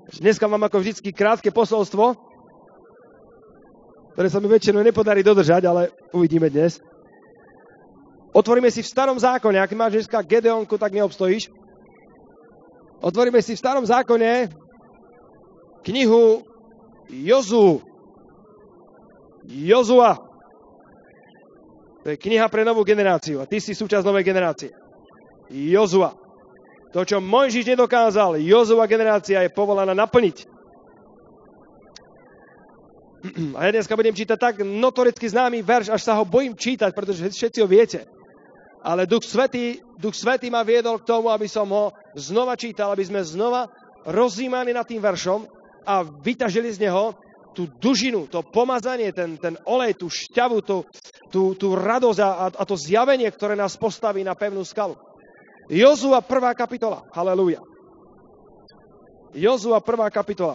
Dneska mám ako vždycky krátke posolstvo, ktoré sa mi väčšinou nepodarí dodržať, ale uvidíme dnes. Otvoríme si v Starom zákone, ak máš dneska Gedeonku, tak neobstojíš. Otvoríme si v Starom zákone knihu Jozua. To je kniha pre novú generáciu a ty si súčasť novej generácie. Jozua. To, čo Mojžiš nedokázal, Jozua generácia je povolaná naplniť. A ja dneska budem čítať tak notoricky známy verš, až sa ho bojím čítať, pretože všetci ho viete. Ale Duch Svätý ma viedol k tomu, aby som ho znova čítal, aby sme znova rozjímali nad tým veršom a vyťažili z neho tú dužinu, to pomazanie, ten olej, tú šťavu, tú radosť a to zjavenie, ktoré nás postaví na pevnú skalu. Jozua 1. kapitola. Halelúja. Jozua 1. kapitola.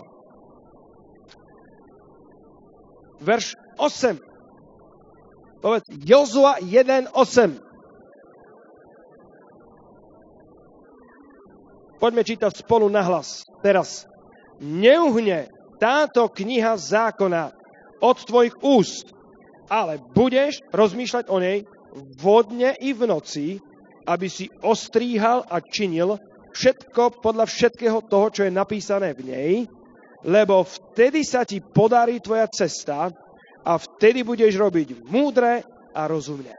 Verš 8. Povedz, Jozua 1.8. Poďme čítať spolu nahlas. Teraz. Neuhne táto kniha zákona od tvojich úst, ale budeš rozmýšľať o nej vodne i v noci, aby si ostríhal a činil všetko podľa všetkého toho, čo je napísané v nej, lebo vtedy sa ti podarí tvoja cesta a vtedy budeš robiť múdre a rozumne.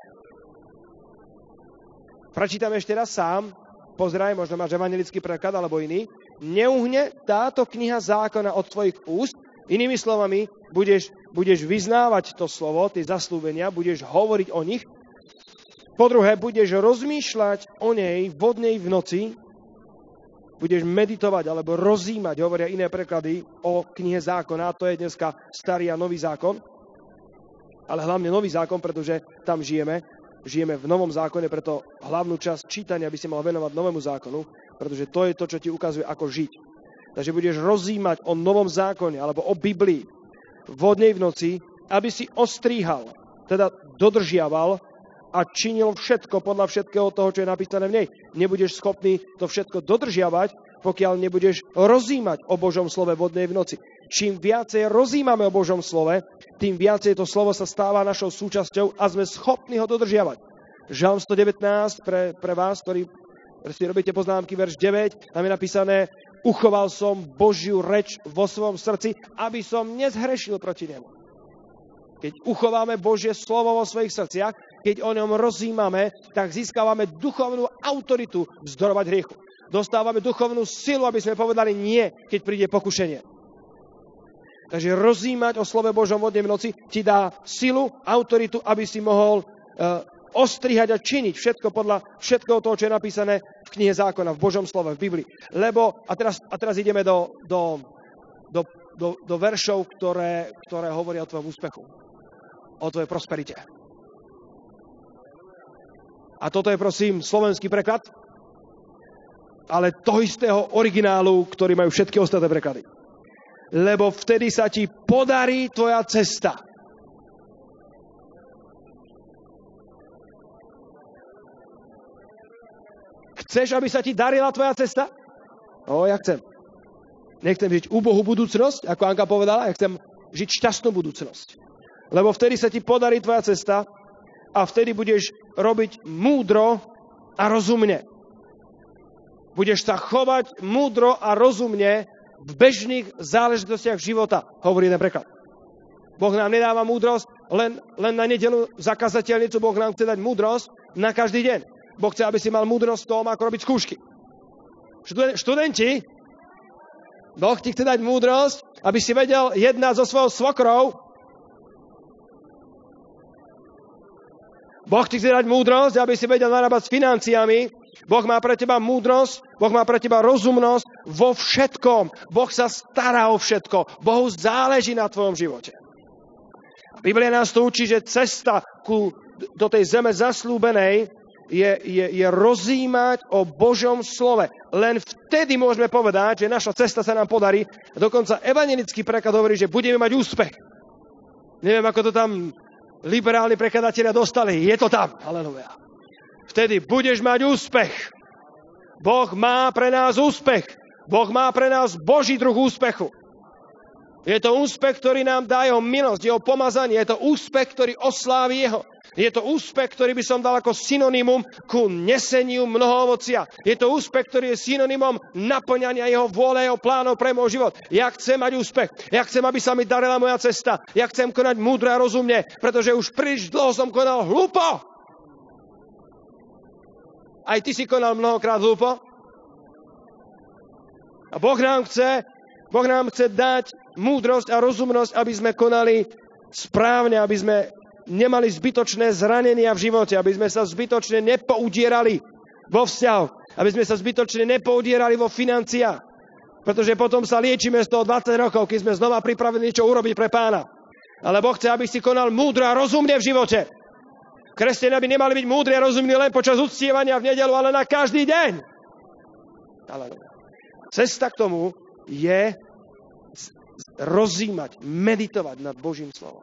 Prečítam ešte raz sám. Pozeraj, možno máš evanjelický preklad alebo iný. Neuhne táto kniha zákona od tvojich úst. Inými slovami, budeš vyznávať to slovo, tie zasľúbenia, budeš hovoriť o nich. Po druhé, budeš rozmýšľať o nej vodnej v noci, budeš meditovať alebo rozímať, hovoria iné preklady, o knihe zákona. To je dneska starý a nový zákon, ale hlavne nový zákon, pretože tam žijeme v novom zákone, preto hlavnú časť čítania by si mal venovať novému zákonu, pretože to je to, čo ti ukazuje, ako žiť. Takže budeš rozímať o novom zákone alebo o Biblii vodnej v noci, aby si ostríhal, teda dodržiaval a činil všetko podľa všetkého toho, čo je napísané v nej. Nebudeš schopný to všetko dodržiavať, pokiaľ nebudeš rozímať o Božom slove vodnej v noci. Čím viacej rozímame o Božom slove, tým viacej to slovo sa stáva našou súčasťou a sme schopní ho dodržiavať. Žalm 119 pre vás, ktorí si robíte poznámky, verš 9, tam je napísané: uchoval som Božiu reč vo svojom srdci, aby som nezhrešil proti nemu. Keď uchováme Božie slovo vo svojich srdciach, keď o ňom rozímame, tak získavame duchovnú autoritu vzdorovať hriechu. Dostávame duchovnú silu, aby sme povedali nie, keď príde pokušenie. Takže rozímať o slove Božom vodnej v noci ti dá silu, autoritu, aby si mohol ostrihať a činiť všetko podľa všetkého toho, čo je napísané v knihe zákona, v Božom slove, v Biblii. Lebo, a teraz ideme do veršov, ktoré hovoria o tvojom úspechu, o tvojej prosperite. A toto je, prosím, slovenský preklad, ale toho istého originálu, ktorý majú všetky ostatné preklady. Lebo vtedy sa ti podarí tvoja cesta. Chceš, aby sa ti darila tvoja cesta? Ja chcem. Nechcem žiť úbohú budúcnosť, ako Anka povedala, ja chcem žiť šťastnú budúcnosť. Lebo vtedy sa ti podarí tvoja cesta a vtedy budeš robiť múdro a rozumne. Budeš sa chovať múdro a rozumne v bežných záležitostiach života, hovorí jeden preklad. Boh nám nedáva múdrosť len na nedeľu za kazateľnicu, Boh nám chce dať múdrosť na každý deň. Boh chce, aby si mal múdrosť v tom, ako robiť skúšky. Študenti, Boh ti chce dať múdrosť, aby si vedel jednať so svojou svokrou. Boh ti chce dať múdrosť, aby si vedel narábať s financiami. Boh má pre teba múdrosť, Boh má pre teba rozumnosť vo všetkom. Boh sa stará o všetko. Bohu záleží na tvojom živote. Biblia nás to učí, že cesta do tej zeme zaslúbenej je rozímať o Božom slove. Len vtedy môžeme povedať, že naša cesta sa nám podarí. Dokonca evanjelický preklad hovorí, že budeme mať úspech. Neviem, ako to tam liberálni prekladatelia dostali. Je to tam. Halelujá. Vtedy budeš mať úspech. Boh má pre nás úspech. Boh má pre nás Boží druh úspechu. Je to úspech, ktorý nám dá jeho milosť, jeho pomazanie. Je to úspech, ktorý oslávi jeho. Je to úspech, ktorý by som dal ako synonymum ku neseniu mnoho ovocia. Je to úspech, ktorý je synonymom naplňania jeho vôle, jeho plánov pre môj život. Ja chcem mať úspech. Ja chcem, aby sa mi darila moja cesta. Ja chcem konať múdro a rozumne, pretože už príliš dlho som konal hlúpo. Aj ty si konal mnohokrát hlúpo. A Boh nám chce dať múdrosť a rozumnosť, aby sme konali správne, aby sme nemali zbytočné zranenia v živote, aby sme sa zbytočne nepoudierali vo vzťahu, aby sme sa zbytočne nepoudierali vo financiách, pretože potom sa liečíme z toho 20 rokov, keď sme znova pripravení niečo urobiť pre Pána. Ale Boh chce, aby si konal múdro a rozumne v živote. Kresťania by nemali byť múdri a rozumní len počas uctievania v nedeľu, ale na každý deň. Cesta k tomu je rozímať, meditovať nad Božím slovom.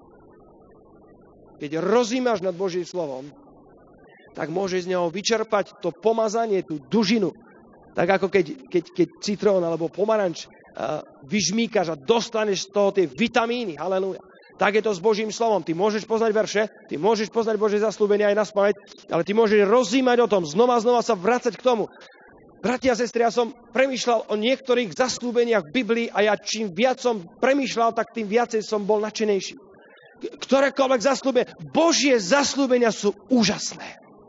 Keď rozímaš nad Božím slovom, tak môžeš z neho vyčerpať to pomazanie, tú dužinu. Tak ako keď citrón alebo pomaranč vyžmýkaš a dostaneš z toho tie vitamíny. Halelúja. Tak je to s Božím slovom. Ty môžeš poznať verše, ty môžeš poznať Božie zasľúbenia aj naspamäť, ale ty môžeš rozímať o tom, znova sa vracať k tomu. Bratia a sestry, ja som premýšľal o niektorých zasľúbeniach v Biblii a ja čím viac som premýšľal, tak tým viacej som bol nadšenejší. Ktorékoľvek zasľúbenie, Božie zasľúbenia sú úžasné.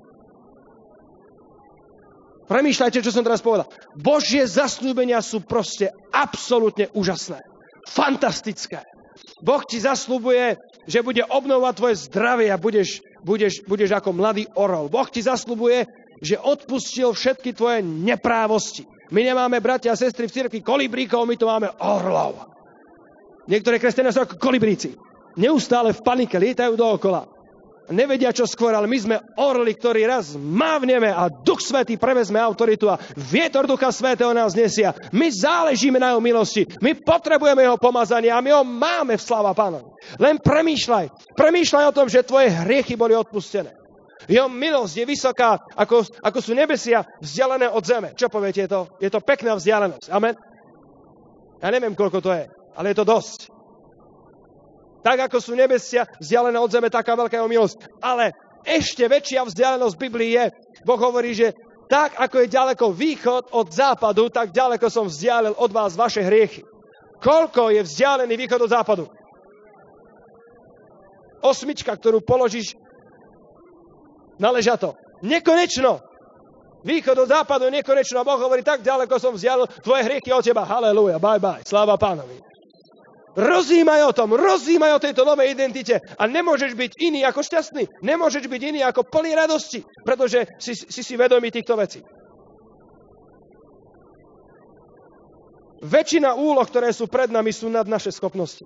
Premýšľajte, čo som teraz povedal. Božie zasľúbenia sú proste absolútne úžasné. Fantastické. Boh ti zasľúbuje, že bude obnovovať tvoje zdravie a budeš ako mladý orol. Boh ti zasľúbuje, že odpustil všetky tvoje neprávosti. My nemáme, bratia a sestry, v cirkvi kolibríkov, my tu máme orlov. Niektoré kresťania sú ako kolibríci. Neustále v panike lietajú dookola. Nevedia, čo skôr, ale my sme orli, ktorí raz mávneme a Duch Svätý prevezme autoritu a vietor Ducha Svätého nás nesia. My záležíme na jeho milosti. My potrebujeme jeho pomazanie a my ho máme v sláva Pánovi. Len premýšľaj. Premýšľaj o tom, že tvoje hriechy boli odpustené. Jeho milosť je vysoká, ako sú nebesia vzdialené od zeme. Čo poviete to? Je to pekná vzdialenosť. Amen? Ja neviem, koľko to je, ale je to dosť. Tak, ako sú nebesia vzdialené od zeme, taká veľká jeho milosť. Ale ešte väčšia vzdialenosť v Biblii je, Boh hovorí, že tak, ako je ďaleko východ od západu, tak ďaleko som vzdialil od vás vaše hriechy. Koľko je vzdialený východ od západu? 8, ktorú položíš na ležato. Nekonečno. Východ od západu je nekonečno. Boh hovorí, tak ďaleko som vzdialil tvoje hriechy od teba. Halelúja, bye bye, sláva Pánovi. Rozímaj o tom, rozímaj o tejto novej identite a nemôžeš byť iný ako šťastný, nemôžeš byť iný ako plný radosti, pretože si vedomý týchto vecí. Väčšina úloh, ktoré sú pred nami, sú nad naše schopnosti.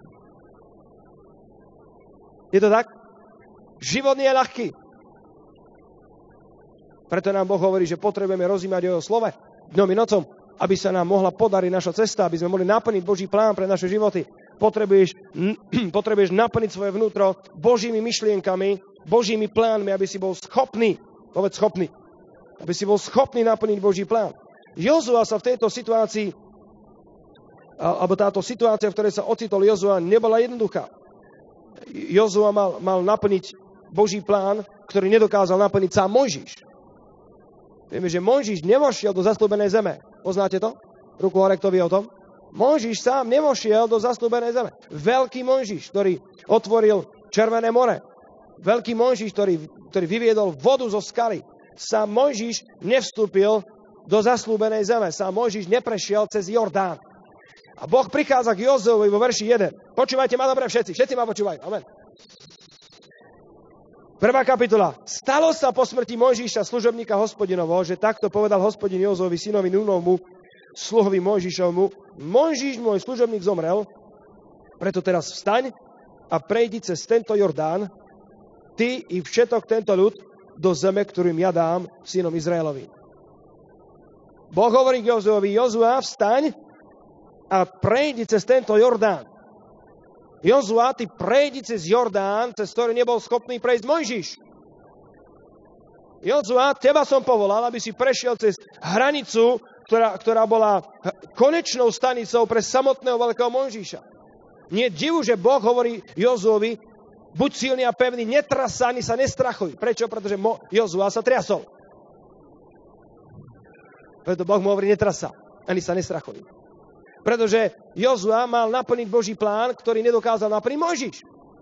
Je to tak? Život nie je ľahký. Preto nám Boh hovorí, že potrebujeme rozímať o jeho slove dňom i nocom, aby sa nám mohla podariť naša cesta, aby sme mohli naplniť Boží plán pre naše životy. Potrebuješ naplniť svoje vnútro Božími myšlienkami, Božími plánmi, aby si bol schopný, povedz schopný, aby si bol schopný naplniť Boží plán. Jozua sa v tejto situácii, alebo táto situácia, v ktorej sa ocitol Jozua, nebola jednoduchá. Jozua mal naplniť Boží plán, ktorý nedokázal naplniť sám Mojžiš. Vieme, že Mojžiš nevošiel do zasľúbenej zeme. Poznáte to? Ruku hore, kto vie o tom? Mojžiš sám nevošiel do zasľúbenej zeme. Veľký Mojžiš, ktorý otvoril Červené more. Veľký Mojžiš, ktorý vyviedol vodu zo skaly. Sám Mojžiš nevstúpil do zasľúbenej zeme. Sám Mojžiš neprešiel cez Jordán. A Boh prichádza k Jozuovi vo verši 1. Počúvajte ma dobre všetci. Všetci ma počúvajú. Amen. 1. kapitola. Stalo sa po smrti Mojžiša, služobníka Hospodinovho, že takto povedal Hospodin Jozovi, synovi Núnovmu, sluhovi Mojžišovmu: Mojžiš, môj služobník, zomrel, preto teraz vstaň a prejdi cez tento Jordán, ty i všetok tento ľud, do zeme, ktorým ja dám synom Izraelovi. Boh hovorí k Jozuovi: Jozua, vstaň a prejdi cez tento Jordán. Jozua, ty prejdi cez Jordán, cez ktorý nebol schopný prejsť Mojžiš. Jozua, teba som povolal, aby si prešiel cez hranicu, ktorá bola konečnou stanicou pre samotného veľkého Mojžiša. Nie divu, že Boh hovorí Jozuovi, buď silný a pevný, netras sa, ani sa nestrachuj. Prečo? Pretože Jozua sa triasol. Preto Boh mu hovorí, netras sa, ani sa nestrachuj. Pretože Jozua mal naplniť Boží plán, ktorý nedokázal naplniť Mojžiš.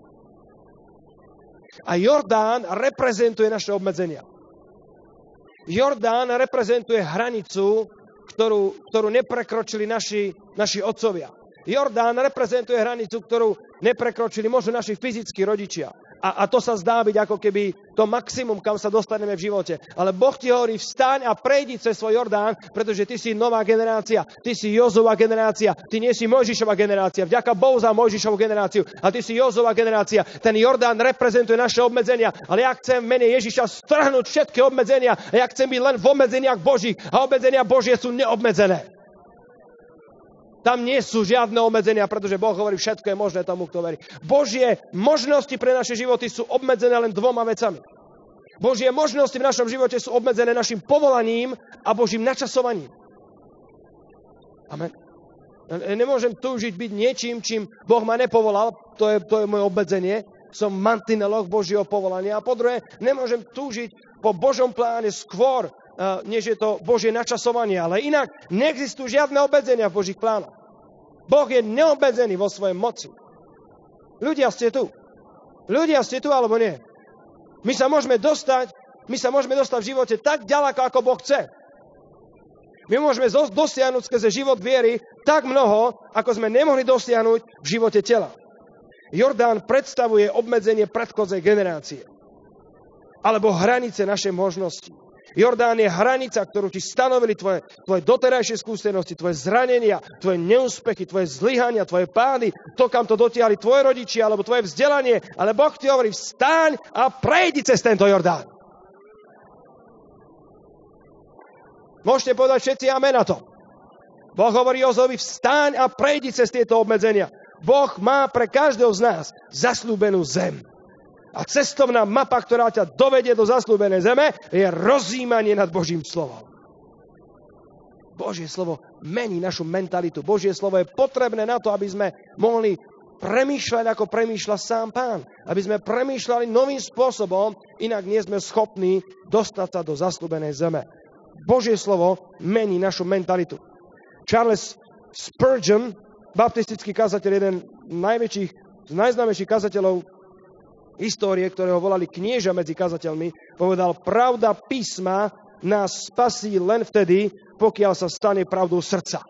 A Jordán reprezentuje naše obmedzenia. Jordán reprezentuje hranicu, ktorú neprekročili naši otcovia. Jordán reprezentuje hranicu, ktorú neprekročili možno naši fyzickí rodičia. A to sa zdá byť ako keby to maximum, kam sa dostaneme v živote. Ale Boh ti hovorí, vstaň a prejdi cez svoj Jordán, pretože ty si nová generácia, ty si Jozova generácia, ty nie si Mojžišova generácia. Vďaka Bohu za Mojžišovú generáciu a ty si Jozova generácia. Ten Jordán reprezentuje naše obmedzenia, ale ja chcem v mene Ježiša strhnúť všetky obmedzenia a ja chcem byť len v obmedzeniach Božích a obmedzenia Božie sú neobmedzené. Tam nie sú žiadne obmedzenia, pretože Boh hovorí, všetko je možné tomu, kto verí. Božie možnosti pre naše životy sú obmedzené len dvoma vecami. Božie možnosti v našom živote sú obmedzené našim povolaním a Božím načasovaním. Amen. Nemôžem túžiť byť niečím, čím Boh ma nepovolal, to je moje obmedzenie. Som v mantineloch Božieho povolania. A po druhé, nemôžem túžiť po Božom pláne skôr, než je to Božie načasovanie. Ale inak neexistujú žiadne obmedzenia v Božích plánoch. Boh je neobmedzený vo svojej moci. Ľudia ste tu. Ľudia ste tu, alebo nie? My sa môžeme dostať v živote tak ďaleko, ako Boh chce. My môžeme dosiahnuť skrze život viery tak mnoho, ako sme nemohli dosiahnuť v živote tela. Jordán predstavuje obmedzenie predchodzej generácie. Alebo hranice našej možnosti. Jordán je hranica, ktorú ti stanovili tvoje doterajšie skúsenosti, tvoje zranenia, tvoje neúspechy, tvoje zlyhania, tvoje pády, to, kam to dotiahli tvoje rodičia, alebo tvoje vzdelanie. Ale Boh ti hovorí, vstaň a prejdi cez tento Jordán. Môžete povedať všetci amen na to. Boh hovorí Jozovi, vstaň a prejdi cez tieto obmedzenia. Boh má pre každého z nás zasľúbenú zem. A cestovná mapa, ktorá ťa dovedie do zasľúbenej zeme, je rozjímanie nad Božím slovom. Božie slovo mení našu mentalitu. Božie slovo je potrebné na to, aby sme mohli premýšľať, ako premýšľa sám Pán. Aby sme premýšľali novým spôsobom, inak nie sme schopní dostať sa do zasľúbenej zeme. Božie slovo mení našu mentalitu. Charles Spurgeon, baptistický kazateľ, jeden z najznámejších kazateľov histórie, ktorého volali knieža medzi kazateľmi, povedal, pravda písma nás spasí len vtedy, pokiaľ sa stane pravdou srdca.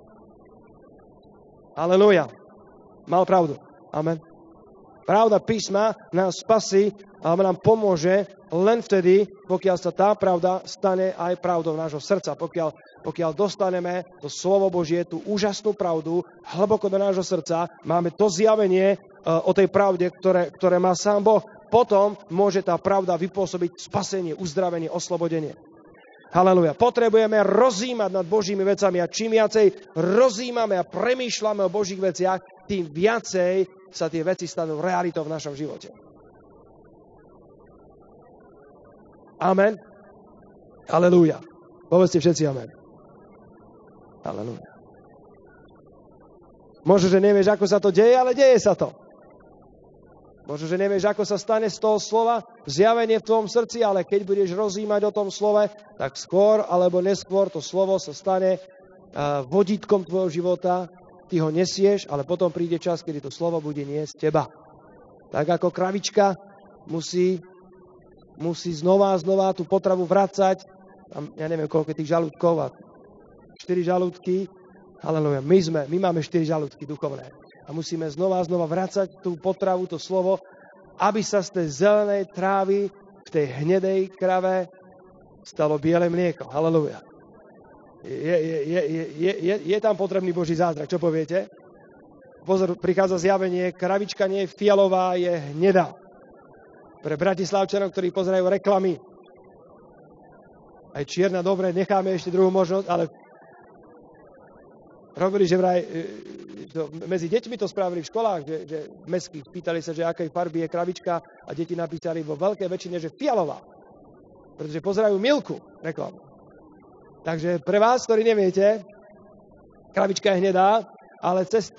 Aleluja. Mal pravdu. Amen. Pravda písma nás spasí a nám pomôže len vtedy, pokiaľ sa tá pravda stane aj pravdou nášho srdca. Pokiaľ dostaneme to slovo Božie, tú úžasnú pravdu, hlboko do nášho srdca, máme to zjavenie o tej pravde, ktoré má sám Boh, potom môže tá pravda vypôsobiť spasenie, uzdravenie, oslobodenie. Halelujá. Potrebujeme rozímať nad Božími vecami a čím viacej rozímame a premýšľame o Božích veciach, tým viacej sa tie veci stanú realitou v našom živote. Amen. Halelujá. Povedzte všetci amen. Halelujá. Možno, že nevieš, ako sa to deje, ale deje sa to. Možno, že nevieš, ako sa stane z toho slova zjavenie v tvojom srdci, ale keď budeš rozímať o tom slove, tak skôr alebo neskôr to slovo sa stane vodítkom tvojho života. Ty ho nesieš, ale potom príde čas, kedy to slovo bude niesť teba. Tak ako kravička musí znova a znova tú potravu vracať. Ja neviem, koľko tých žalúdkov a 4 žalúdky. Halelujá. My máme 4 žalúdky duchovné. A musíme znova a znova vracať tú potravu, to slovo, aby sa z tej zelenej trávy v tej hnedej krave stalo biele mlieko. Halelujá. Je tam potrebný Boží zázrak. Čo poviete? Pozor, prichádza zjavenie, kravička nie je fialová, je hnedá. Pre Bratislavčanov, ktorí pozerajú reklamy. Aj čierna, dobre, necháme ešte druhú možnosť, ale robili, že vraj medzi deťmi to spravili v školách, že mestských pýtali sa, že akej farby je kravička a deti napísali vo veľkej väčšine, že fialová. Pretože pozerajú Milku reklamu. Takže pre vás, ktorí neviete, krabička je hnedá, ale cez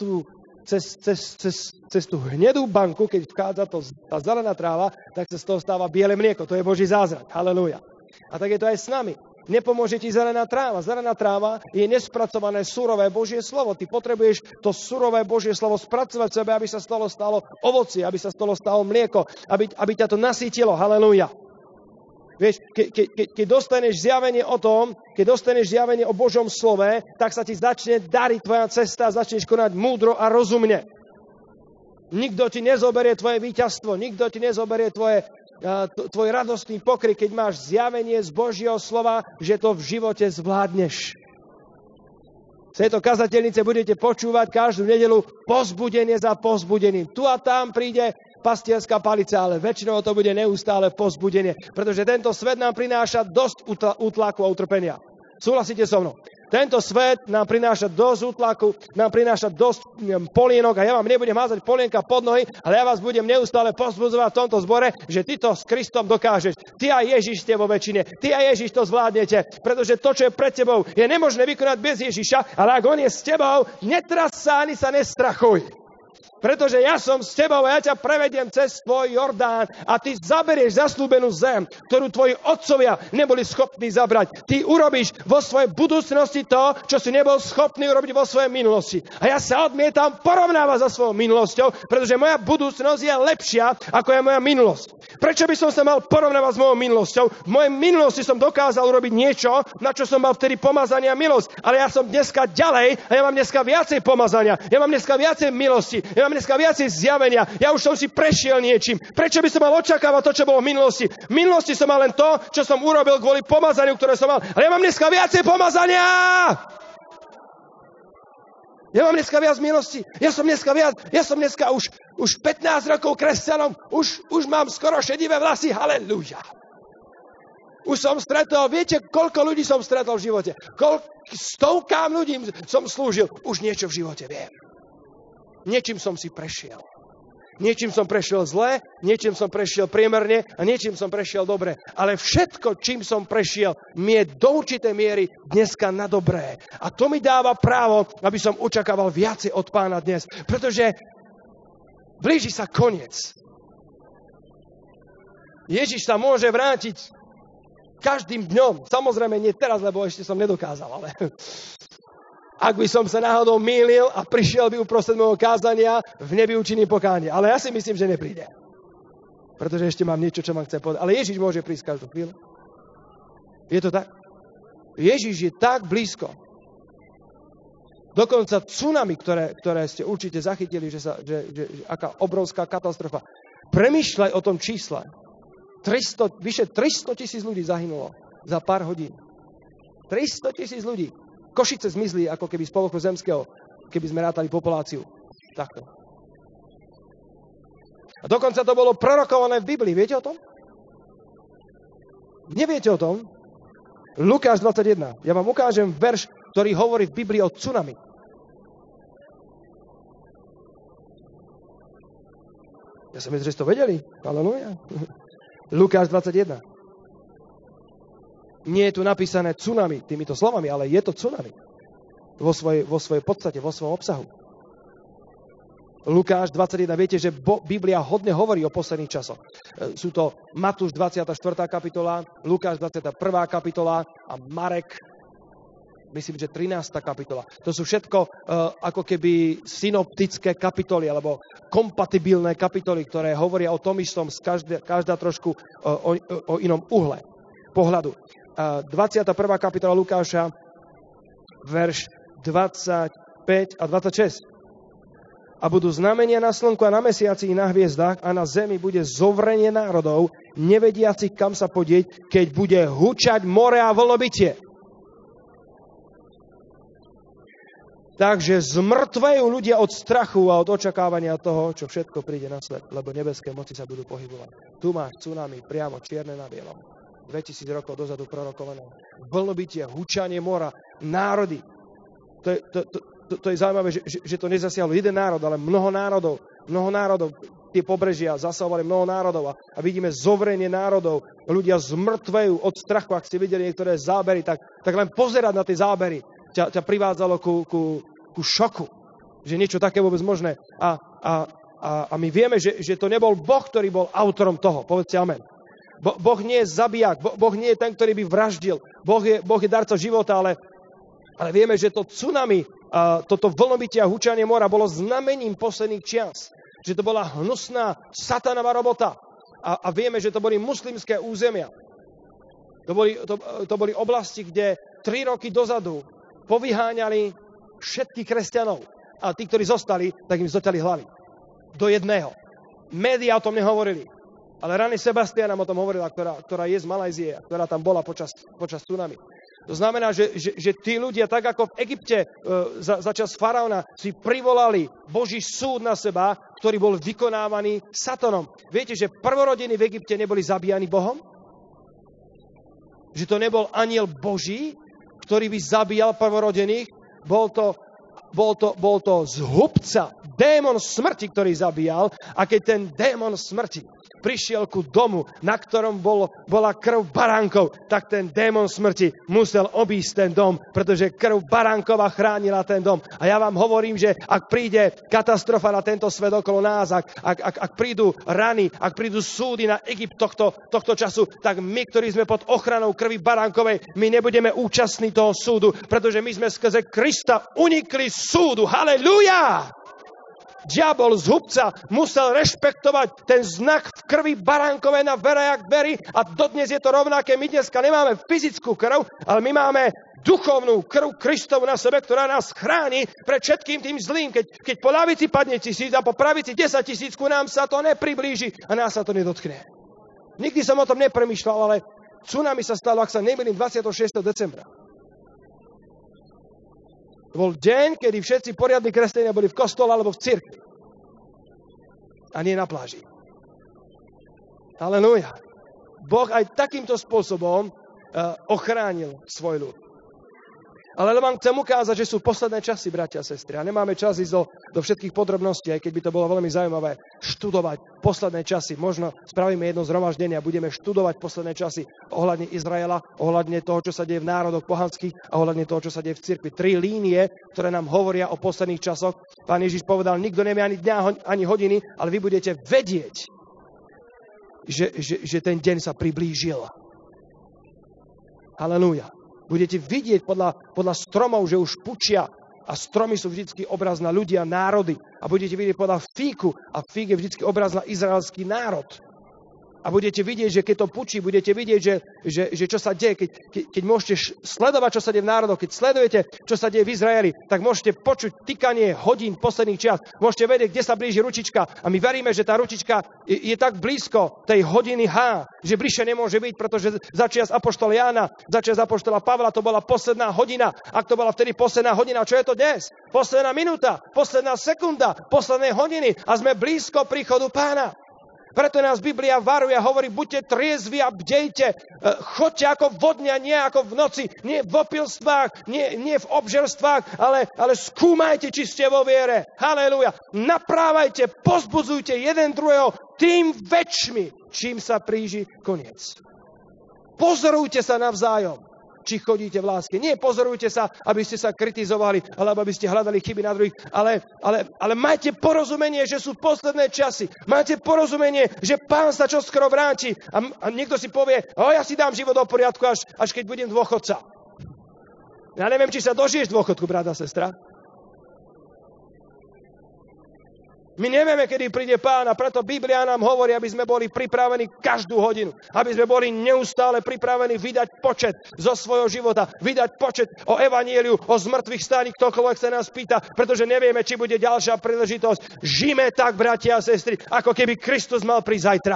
tú hnedú banku, keď vchádza tá zelená tráva, tak sa z toho stáva biele mlieko. To je Boží zázrak. Halelúja. A tak je to aj s nami. Nepomôže ti zelená tráva. Zelená tráva je nespracované surové Božie slovo. Ty potrebuješ to surové Božie slovo spracovať v sebe, aby sa z toho stalo ovocie, aby sa z toho stalo mlieko, aby ťa to nasýtilo. Halelúja. Vieš, keď dostaneš zjavenie o tom, keď dostaneš zjavenie o Božom slove, tak sa ti začne dariť tvoja cesta a začneš konať múdro a rozumne. Nikto ti nezoberie tvoje víťazstvo, nikto ti nezoberie tvoj radostný pokryk, keď máš zjavenie z Božieho slova, že to v živote zvládneš. Z tejto kazateľnice budete počúvať každú nedeľu povzbudenie za povzbudením. Tu a tam príde pastierská palica, ale väčšinou to bude neustále povzbudenie, pretože tento svet nám prináša dosť útlaku a utrpenia. Súhlasíte so mnou? Tento svet nám prináša dosť útlaku, nám prináša dosť polienok a ja vám nebudem házať polienka pod nohy, ale ja vás budem neustále povzbudzovať v tomto zbore, že ty to s Kristom dokážeš. Ty a Ježiš ste vo väčšine. Ty a Ježiš to zvládnete, pretože to, čo je pred tebou, je nemožné vykonať bez Ježiša, ale ak on je s tebou, netras sa ani sa nestrachuj. Pretože ja som s tebou a ja ťa prevediem cez tvoj Jordán a ty zaberieš zasľúbenú zem, ktorú tvoji otcovia neboli schopní zabrať. Ty urobíš vo svojej budúcnosti to, čo si nebol schopný urobiť vo svojej minulosti. A ja sa odmietam porovnávať so svojou minulosťou, pretože moja budúcnosť je lepšia, ako je moja minulosť. Prečo by som sa mal porovnávať s mojou minulosťou? V mojej minulosti som dokázal urobiť niečo, na čo som mal vtedy pomazanie a milosť. Ale ja som dneska ďalej a ja mám dneska viacej pomazania, ja mám dneska viacej milosti, ja mám dneska viacej zjavenia. Ja už som si prešiel niečím. Prečo by som mal očakávať to, čo bolo v minulosti? V minulosti som mal len to, čo som urobil kvôli pomazaniu, ktoré som mal. Ale ja mám dneska viacej pomazania! Ja mám dneska viac milosti. Ja som dneska už 15 rokov kresťanom. Už mám skoro šedivé vlasy. Halelúja. Už som stretol, viete, koľko ľudí som stretol v živote? Stovkám ľudí som slúžil. Už niečo v živote viem. Niečím som si prešiel. Niečím som prešiel zle, niečím som prešiel priemerne a niečím som prešiel dobre. Ale všetko, čím som prešiel, mi je do určitej miery dneska na dobré. A to mi dáva právo, aby som očakával viacej od Pána dnes. Pretože blíži sa koniec. Ježiš sa môže vrátiť každým dňom. Samozrejme nie teraz, lebo ešte som nedokázal, ale ak by som sa náhodou mýlil a prišiel by uprostred môjho kázania, v nebi učiním pokánie. Ale ja si myslím, že nepríde. Pretože ešte mám niečo, čo vám chce povedať. Ale Ježiš môže prísť každú chvíľu. Je to tak? Ježiš je tak blízko. Dokonca tsunami, ktoré ste určite zachytili, že aká obrovská katastrofa. Premýšľaj o tom čísle. Vyše 300 000 ľudí zahynulo za pár hodín. 300 000 ľudí. Košice zmizli ako keby z povrchu zemského, keby sme rátali populáciu. Takto. A dokonca to bolo prorokované v Biblii. Viete o tom? Neviete o tom? Lukáš 21. Ja vám ukážem verš, ktorý hovorí v Biblii o tsunami. Ja som myslel, že ste to vedeli. Halelúja. Lukáš 21. Nie je tu napísané tsunami týmito slovami, ale je to tsunami vo svojej podstate, vo svojom obsahu. Lukáš 21. Viete, že Biblia hodne hovorí o posledných časoch. Sú to Matúš 24. kapitola, Lukáš 21. kapitola a Marek, myslím, že 13. kapitola. To sú všetko ako keby synoptické kapitoly, alebo kompatibilné kapitoly, ktoré hovoria o tom istom, každá trošku o inom uhle pohľadu. 21. kapitola Lukáša, verš 25 a 26. A budú znamenia na slnku a na mesiaci i na hviezdách a na zemi bude zovrenie národov, nevediacich kam sa podieť, keď bude hučať more a vlnobytie. Takže zmrtvejú ľudia od strachu a od očakávania toho, čo všetko príde na svet, lebo nebeské moci sa budú pohybovať. Tu máš tsunami priamo čierne na bielom. 2000 rokov dozadu prorokované. Vlnobytie, hučanie mora, národy. To je zaujímavé, že to nezasiahlo jeden národ, ale mnoho národov tie pobrežia, zasahovali mnoho národov a vidíme zovrenie národov. Ľudia zmrtvejú od strachu, ak ste videli niektoré zábery, tak len pozerať na tie zábery ťa privádzalo ku šoku, že niečo také vôbec možné. A my vieme, že to nebol Boh, ktorý bol autorom toho. Povedzte amen. Boh nie je zabijak, Boh nie je ten, ktorý by vraždil. Boh je darca života, ale vieme, že to tsunami, toto vlnobytie a hučanie mora bolo znamením posledných čias. Že to bola hnusná satanová robota. A vieme, že to boli muslimské územia. To boli oblasti, kde 3 roky dozadu povyháňali všetkých kresťanov. A tí, ktorí zostali, tak im zoťali hlavy. Do jedného. Média o tom nehovorili. Ale Rani Sebastian nám o tom hovorila, ktorá je z Malajzie, ktorá tam bola počas tsunami. To znamená, že tí ľudia, tak ako v Egypte za čas faraóna, si privolali Boží súd na seba, ktorý bol vykonávaný Satanom. Viete, že prvorodení v Egypte neboli zabíjani Bohom? Že to nebol anjel Boží, ktorý by zabíjal prvorodených? Bol to zhubca, démon smrti, ktorý zabíjal. A keď ten démon smrti prišiel ku domu, na ktorom bola krv baránkov, tak ten démon smrti musel obísť ten dom, pretože krv baránkova chránila ten dom. A ja vám hovorím, že ak príde katastrofa na tento svet okolo nás, ak prídu rany, ak prídu súdy na Egypt tohto času, tak my, ktorí sme pod ochranou krvi baránkovej, my nebudeme účastní toho súdu, pretože my sme skrze Krista unikli súdu. Halelujá! Diabol zhubca musel rešpektovať ten znak v krvi baránkovej na verejak dverí a dodnes je to rovnaké. My dneska nemáme fyzickú krv, ale my máme duchovnú krv Kristovu na sebe, ktorá nás chráni pred všetkým tým zlým. Keď po lavici padne 1000 a po pravici 10 000, nám sa to nepriblíži a nás sa to nedotkne. Nikdy som o tom nepremýšľal, ale tsunami sa stalo, ak sa nemýlim, 26. decembra. To bol deň, kedy všetci poriadni kresťania boli v kostole alebo v cirkvi. A nie na pláži. Halelúja. Boh aj takýmto spôsobom ochránil svoj ľud. Ale vám chcem ukázať, že sú posledné časy, bratia a sestry. A nemáme čas ísť do všetkých podrobností, aj keď by to bolo veľmi zaujímavé študovať posledné časy. Možno spravíme jedno zhromaždenie a budeme študovať posledné časy ohľadne Izraela, ohľadne toho, čo sa deje v národoch pohanských a ohľadne toho, čo sa deje v cirkvi. 3 línie, ktoré nám hovoria o posledných časoch. Pán Ježiš povedal, nikto nevie ani dňa, ani hodiny, ale vy budete vedieť, že ten deň sa priblížil. Halelúja. Budete vidieť podľa stromov, že už pučia a stromy sú vždycky obraz na ľudia, národy. A budete vidieť podľa fíku a fík je vždycky obraz na izraelský národ. A budete vidieť, že keď to pučí, budete vidieť, že čo sa deje. Keď môžete sledovať, čo sa deje v národoch, keď sledujete, čo sa deje v Izraeli, tak môžete počuť tikanie hodín posledných čias. Môžete vedieť, kde sa blíži ručička. A my veríme, že tá ručička je tak blízko tej hodiny H, že bližšie nemôže byť, pretože za čias apoštola Jána, za čias apoštola Pavla to bola posledná hodina. Ak to bola vtedy posledná hodina, čo je to dnes? Posledná minúta, posledná sekunda, posledné hodiny a sme blízko príchodu Pána. Preto nás Biblia varuje a hovorí, buďte triezvi a bdejte, choďte ako vodňa, nie ako v noci, nie v opilstvách, nie v obžerstvách, ale skúmajte, či ste vo viere. Halelúja. Naprávajte, pozbudzujte jeden druhého tým väčšmi, čím sa príži koniec. Pozorujte sa navzájom, či chodíte v láske. Nie pozorujte sa, aby ste sa kritizovali, alebo aby ste hľadali chyby na druhých, ale majte porozumenie, že sú posledné časy. Majte porozumenie, že Pán sa čoskoro vráti. A niekto si povie, ja si dám život do poriadku, až keď budem dôchodca. Ja neviem, či sa dožiješ dôchodku, brat a sestra. My nevieme, kedy príde Pán a preto Biblia nám hovorí, aby sme boli pripravení každú hodinu. Aby sme boli neustále pripravení vydať počet zo svojho života. Vydať počet o evanjeliu, o zmrtvých staní, ktokoľvek sa nás pýta, pretože nevieme, či bude ďalšia príležitosť. Žijeme tak, bratia a sestry, ako keby Kristus mal prísť zajtra.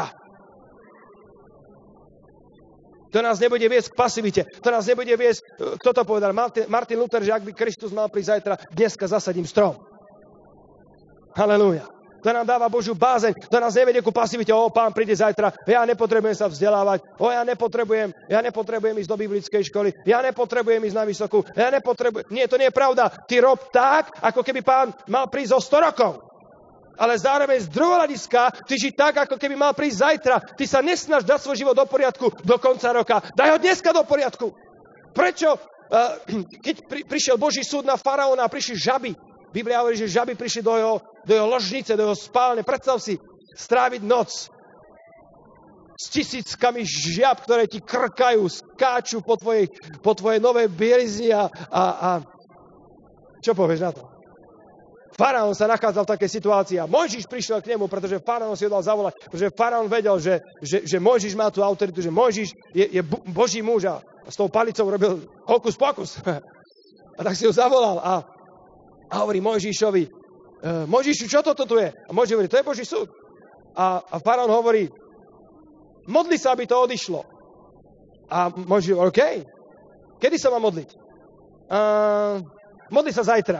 To nás nebude viesť k pasivite. To nás nebude viesť, kto to povedal? Martin Luther, že ak by Kristus mal prísť zajtra, dneska zasadím strom. Halelúja. To nám dáva Božiu bázeň. To nás nevedie ku pasivite. Pán príde zajtra. Ja nepotrebujem sa vzdelávať. Ja nepotrebujem ísť do biblickej školy. Ja nepotrebujem ísť na vysokú. Nie, to nie je pravda. Ty rob tak, ako keby Pán mal prísť o 100 rokov. Ale zároveň z druhého hľadiska ty ži tak, ako keby mal prísť zajtra. Ty sa nesnaž dať svoj život do poriadku do konca roka. Daj ho dneska do poriadku. Prečo, keď prišiel Boží súd na faraóna a prišli žaby, Biblia hovorí, že žaby prišli do jeho ložnice, do jeho spálne. Predstav si, stráviť noc s tisíckami žiab, ktoré ti krkajú, skáču po tvojej novej bielizni a čo povieš na to? Faraón sa nachádzal v takej situácii a Mojžiš prišiel k nemu, pretože faraón si ho dal zavolať, pretože faraón vedel, že Mojžiš má tú autoritu, že Mojžiš je Boží muž a s tou palicou robil hokus pokus. A tak si ho zavolal a hovorí Mojžišovi, Mojžišu, čo toto tu je? A Mojžiš hovorí, to je Boží súd. A faraón hovorí, modli sa, aby to odišlo. A Mojžiš hovorí, OK, kedy sa má modliť? Modli sa zajtra.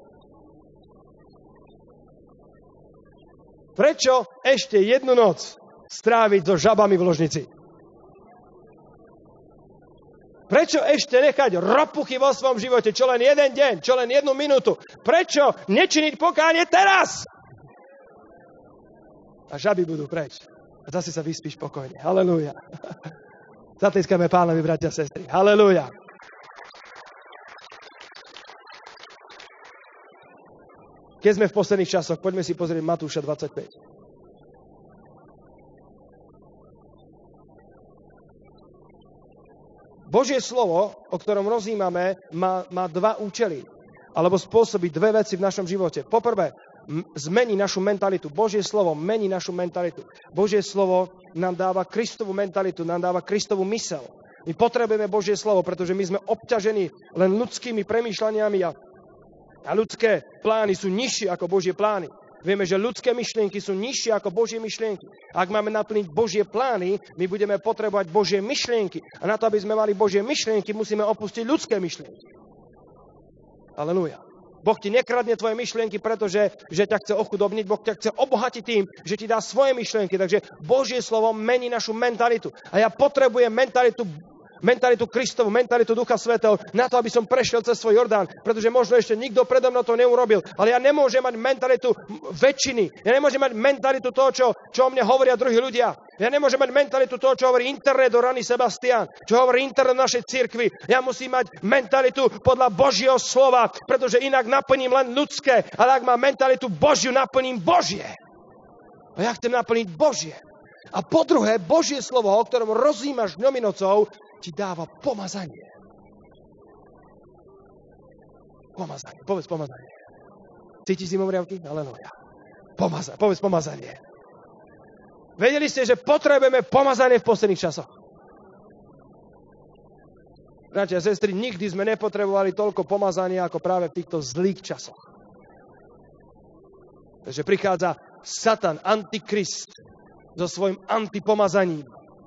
Prečo ešte jednu noc stráviť so žabami v ložnici? Prečo ešte nechať ropuchy vo svojom živote, čo len jeden deň, čo len jednu minútu? Prečo nečiniť pokánie teraz? A žaby budú preč. A zase sa vyspíš pokojne. Halelúja. Zatliskajme Pánovi, bratia a sestry. Halelúja. Keď sme v posledných časoch, poďme si pozrieť Matúša 25. Božie slovo, o ktorom rozímame, má dva účely, alebo spôsobí dve veci v našom živote. Poprvé, zmení našu mentalitu. Božie slovo mení našu mentalitu. Božie slovo nám dáva Kristovú mentalitu, nám dáva Kristovú mysel. My potrebujeme Božie slovo, pretože my sme obťažení len ľudskými premýšľaniami a ľudské plány sú nižšie ako Božie plány. Vieme, že ľudské myšlienky sú nižšie ako Božie myšlienky. Ak máme naplniť Božie plány, my budeme potrebovať Božie myšlienky. A na to, aby sme mali Božie myšlienky, musíme opustiť ľudské myšlienky. Halelúja. Boh ti nekradne tvoje myšlienky, pretože ťa chce ochudobniť. Boh ťa chce obohatiť tým, že ti dá svoje myšlienky. Takže Božie slovo mení našu mentalitu. A ja potrebujem mentalitu Kristovu, mentalitu Ducha Svätého na to, aby som prešiel cez svoj Jordán, pretože možno ešte nikto predo mnou to neurobil, ale ja nemôžem mať mentalitu väčšiny, ja nemôžem mať mentalitu toho, čo o mne hovoria druhí ľudia, ja nemôžem mať mentalitu toho, čo hovorí internet o Rani Sebastián, čo hovorí internet o našej cirkvi, ja musím mať mentalitu podľa Božieho slova, pretože inak naplním len ľudské, ale ak mám mentalitu Božiu, naplním Božie. A ja chcem naplniť Božie. A po druhé, Božie slovo, o ktorom rozímaš dňom i nocou, ti dáva pomazanie. Pomazanie. Povedz pomazanie. Cítiš zimomriavky? Aleluja. Povedz pomazanie. Vedeli ste, že potrebujeme pomazanie v posledných časoch? Bratia a sestry, nikdy sme nepotrebovali toľko pomazania, ako práve v týchto zlých časoch. Takže prichádza Satan, Antikrist, so svojím antipomazaním.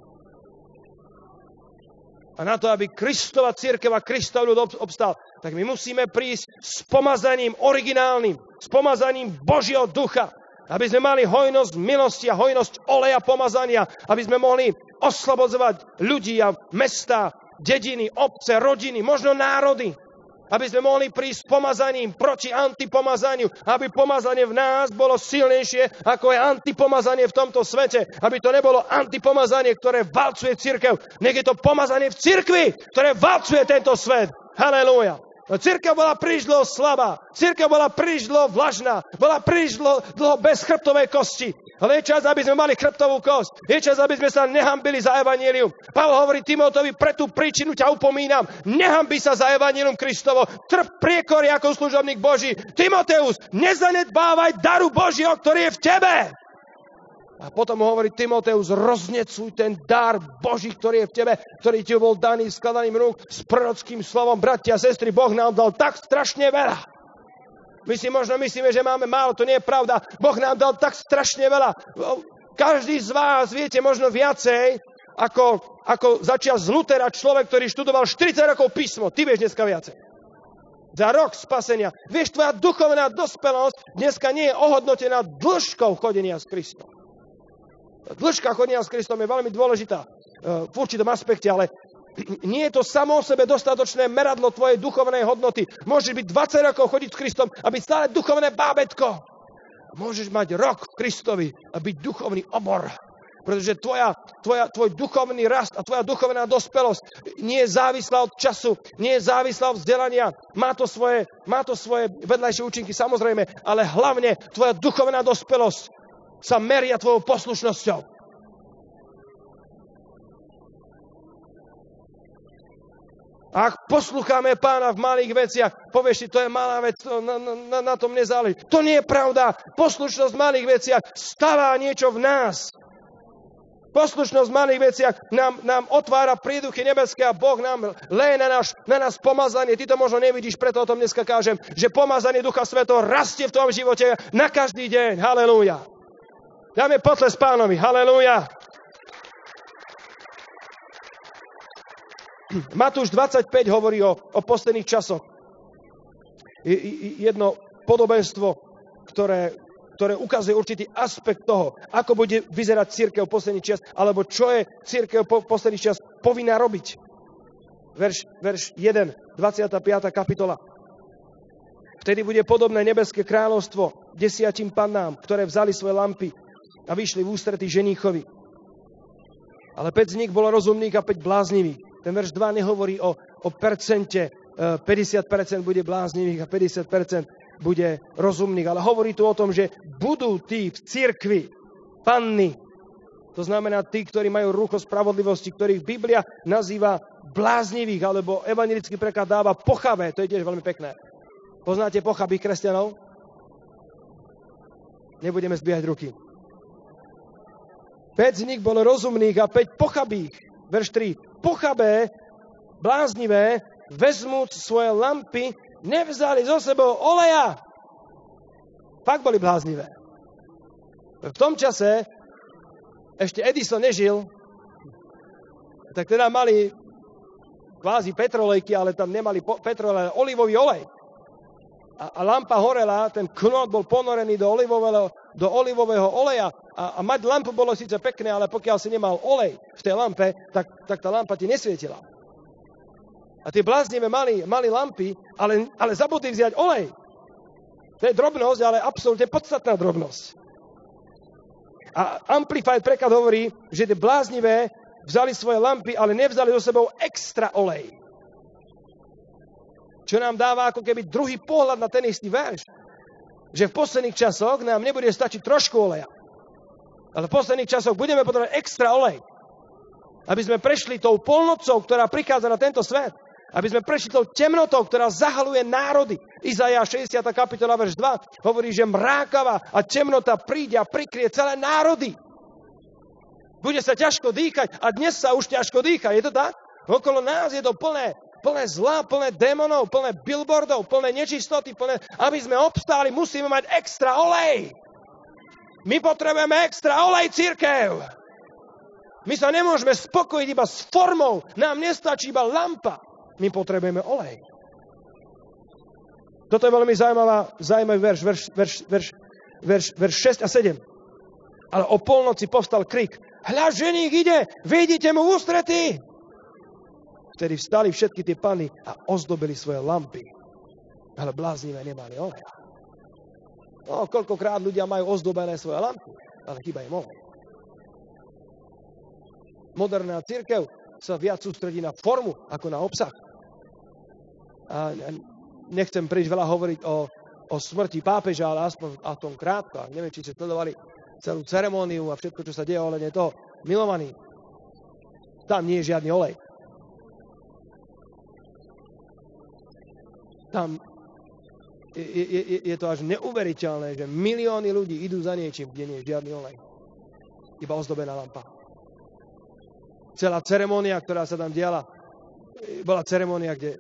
A na to, aby Kristova cirkev a Kristov ľud obstal, tak my musíme prísť s pomazaním originálnym, s pomazaním Božieho ducha, aby sme mali hojnosť milosti a hojnosť oleja pomazania, aby sme mohli oslobodzovať ľudí a mestá, dediny, obce, rodiny, možno národy, aby sme mohli prísť s pomazaním proti antipomazaniu, aby pomazanie v nás bolo silnejšie, ako je antipomazanie v tomto svete, aby to nebolo antipomazanie, ktoré valcuje cirkev, nech je to pomazanie v cirkvi, ktoré valcuje tento svet. Halelúja. Cirkev bola príliš dlho slabá, cirkev bola príliš dlho vlažná, bola príliš dlho bez chrbtovej kosti. Ale je čas, aby sme mali chrbtovú kosť. Je čas, aby sme sa nehambili za evanjelium. Pavol hovorí Timotovi, pre tú príčinu ťa upomínam. Nehambi sa za evanjelium Kristovo. Trp priekory ako služobník Boží. Timoteus, nezanedbávaj daru Božieho, ktorý je v tebe. A potom hovorí Timoteus, roznecuj ten dar Boží, ktorý je v tebe, ktorý ti bol daný skladaním rúk s prorockým slovom. Bratia a sestry, Boh nám dal tak strašne veľa. My si možno myslíme, že máme málo, to nie je pravda. Boh nám dal tak strašne veľa. Každý z vás viete možno viacej, ako začal z Lutera človek, ktorý študoval 40 rokov písmo. Ty vieš dneska viacej. Za rok spasenia. Vieš, tvoja duchovná dospelosť dneska nie je ohodnotená dĺžkou chodenia s Kristom. Dĺžka chodenia s Kristom je veľmi dôležitá v určitom aspekte, ale nie je to samo o sebe dostatočné meradlo tvojej duchovnej hodnoty. Môžeš byť 20 rokov chodiť s Kristom a byť stále duchovné bábätko. Môžeš mať rok v Kristovi a byť duchovný obor. Pretože tvoj duchovný rast a tvoja duchovná dospelosť nie je závislá od času, nie je závislá od vzdelania. Má to svoje vedľajšie účinky, samozrejme, ale hlavne tvoja duchovná dospelosť sa meria tvojou poslušnosťou. A ak poslúchame Pána v malých veciach, povieš si, to je malá vec, na tom nezáleží. To nie je pravda. Poslušnosť v malých veciach stavá niečo v nás. Poslušnosť v malých veciach nám otvára príduchy nebeské a Boh nám leje na nás pomazanie. Ty to možno nevidíš, preto o tom dneska kážem, že pomazanie Ducha Svätého rastie v tvojom živote na každý deň. Halelúja. Dáme potles Pánovi. Halelúja. Matúš 25 hovorí o posledných časoch. Jedno podobenstvo, ktoré ukazuje určitý aspekt toho, ako bude vyzerať cirkev posledných čas, alebo čo je cirkev posledných čas povinná robiť. Verš 1, 25. kapitola. Vtedy bude podobné nebeské kráľovstvo 10 pannám, ktoré vzali svoje lampy a vyšli v ústretí ženíchovi. Ale 5 z nich bolo rozumných a 5 bláznivých. Ten verš 2 nehovorí o percente, 50% bude bláznivých a 50% bude rozumných, ale hovorí tu o tom, že budú tí v cirkvi panny, to znamená tí, ktorí majú rúcho spravodlivosti, ktorých Biblia nazýva bláznivých, alebo evanjelický preklad dáva pochavé, to je tiež veľmi pekné. Poznáte pochabých kresťanov? Nebudeme zbiehať ruky. 5 z nich bolo rozumných a 5 pochabých. Verš 3. Pochabé, bláznivé, vezmúc svoje lampy, nevzali so sebou oleja. Fakt boli bláznivé. V tom čase ešte Edison nežil, tak teda mali kvázi petrolejky, ale tam nemali petrol, ale olivový olej. A lampa horela, ten knôt bol ponorený do olivového oleja a mať lampu bolo síce pekné, ale pokiaľ si nemal olej v tej lampe, tak tá lampa ti nesvietila. A tie bláznivé mali lampy, ale zabudli vziať olej. To je drobnosť, ale absolútne podstatná drobnosť. A Amplified preklad hovorí, že tie bláznivé vzali svoje lampy, ale nevzali so sebou extra olej. Čo nám dáva ako keby druhý pohľad na ten istý verš. Že v posledných časoch nám nebude stačiť trošku oleja. Ale v posledných časoch budeme potrebovať extra olej. Aby sme prešli tou polnocou, ktorá prichádza na tento svet. Aby sme prešli tou temnotou, ktorá zahaluje národy. Izajáš 60. kapitola, verš 2 hovorí, že mrákava a temnota príde a prikrie celé národy. Bude sa ťažko dýchať a dnes sa už ťažko dýcha. Je to tak? Okolo nás je to plné zla, plné démonov, plné billboardov, plné nečistoty, aby sme obstáli, musíme mať extra olej. My potrebujeme extra olej, cirkev. My sa nemôžeme spokojiť iba s formou, nám nestačí iba lampa. My potrebujeme olej. Toto je veľmi zaujímavý verš 6 a 7. Ale o polnoci povstal krik. Hľa, ženík ide, vyjdite mu v ústretí. Vtedy vstali všetky tie panny a ozdobili svoje lampy. Ale bláznivé nemali oleja. No, koľkokrát ľudia majú ozdobené svoje lampy, ale chýba im olej. Moderná cirkev sa viac sústredí na formu, ako na obsah. A nechcem príliš veľa hovoriť o smrti pápeža, ale aspoň o tom krátko. Neviem, či ste sledovali celú ceremóniu a všetko, čo sa deje ohľadne toho. Milovaní, tam nie je žiadny olej. Tam je to až neuveriteľné, že milióny ľudí idú za niečím, kde nie je žiadny olej. Iba ozdobená lampa. Celá ceremónia, ktorá sa tam diala, bola ceremónia, kde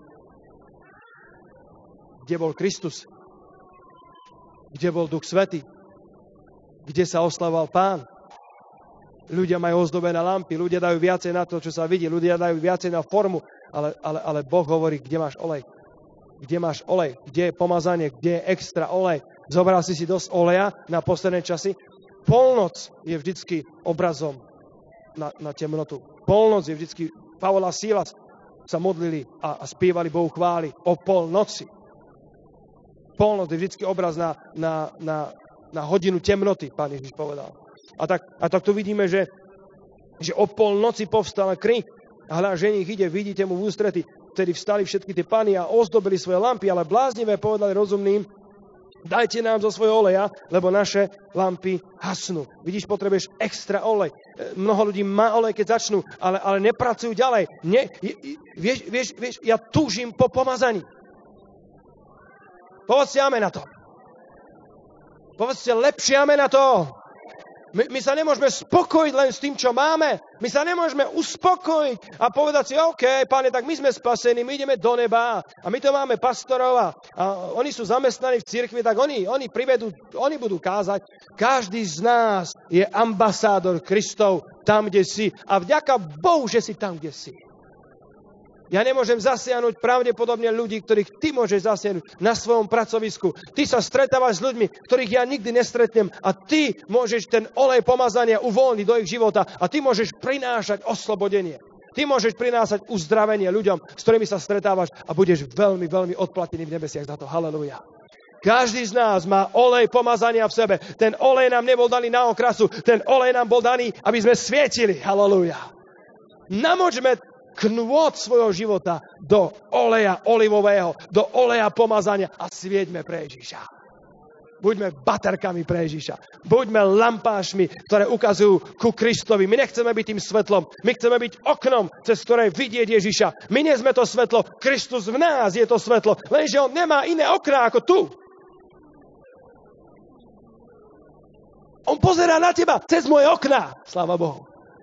bol Kristus, kde bol Duch Svätý, kde sa oslavoval Pán. Ľudia majú ozdobené lampy, ľudia dajú viacej na to, čo sa vidí, ľudia dajú viacej na formu, ale Boh hovorí, kde máš olej. Kde máš olej, kde je pomazanie, kde je extra olej. Zobral si dosť oleja na posledné časy. Polnoc je vždycky obrazom na temnotu. Polnoc je vždycky, Pavol a Sílas sa modlili a spievali Bohu chvály o polnoci. Polnoc je vždycky obraz na na hodinu temnoty, Pán Ježiš povedal. A tak tu vidíme, že o polnoci povstal krík. A hľa, ženích ide, vidíte mu v ústrety. Vtedy vstali všetky tie pany a ozdobili svoje lampy, ale bláznivé povedali rozumným, dajte nám zo svojho oleja, lebo naše lampy hasnú. Vidíš, potrebuješ extra olej. Mnoho ľudí má olej, keď začnú, ale nepracujú ďalej. Vieš, ja túžim po pomazaní. Povedzte amen na to. Povedzte lepšie amen na to. My sa nemôžeme spokojiť len s tým, čo máme. My sa nemôžeme uspokojiť a povedať si, OK, Pane, tak my sme spasení, my ideme do neba a my to máme pastorov a oni sú zamestnaní v cirkvi, tak oni privedú, oni budú kázať. Každý z nás je ambasádor Kristov tam, kde si. A vďaka Bohu, že si tam, kde si. Ja nemôžem zasiahnuť pravdepodobne ľudí, ktorých ty môžeš zasiahnuť na svojom pracovisku. Ty sa stretávaš s ľuďmi, ktorých ja nikdy nestretnem a ty môžeš ten olej pomazania uvoľniť do ich života a ty môžeš prinášať oslobodenie. Ty môžeš prinášať uzdravenie ľuďom, s ktorými sa stretávaš a budeš veľmi, veľmi odplatený v nebesiach za to. Halelujá. Každý z nás má olej pomazania v sebe. Ten olej nám nebol daný na okrasu, ten olej nám bol daný, aby sme svietili. Halelujá. Namočme knôt svojho života do oleja olivového, do oleja pomazania a svieťme pre Ježiša. Buďme baterkami pre Ježiša. Buďme lampášmi, ktoré ukazujú ku Kristovi. My nechceme byť tým svetlom. My chceme byť oknom, cez ktoré vidieť Ježiša. My nie sme to svetlo. Kristus v nás je to svetlo. Lenže on nemá iné okná ako tu. On pozerá na teba cez moje okná. Sláva Bohu.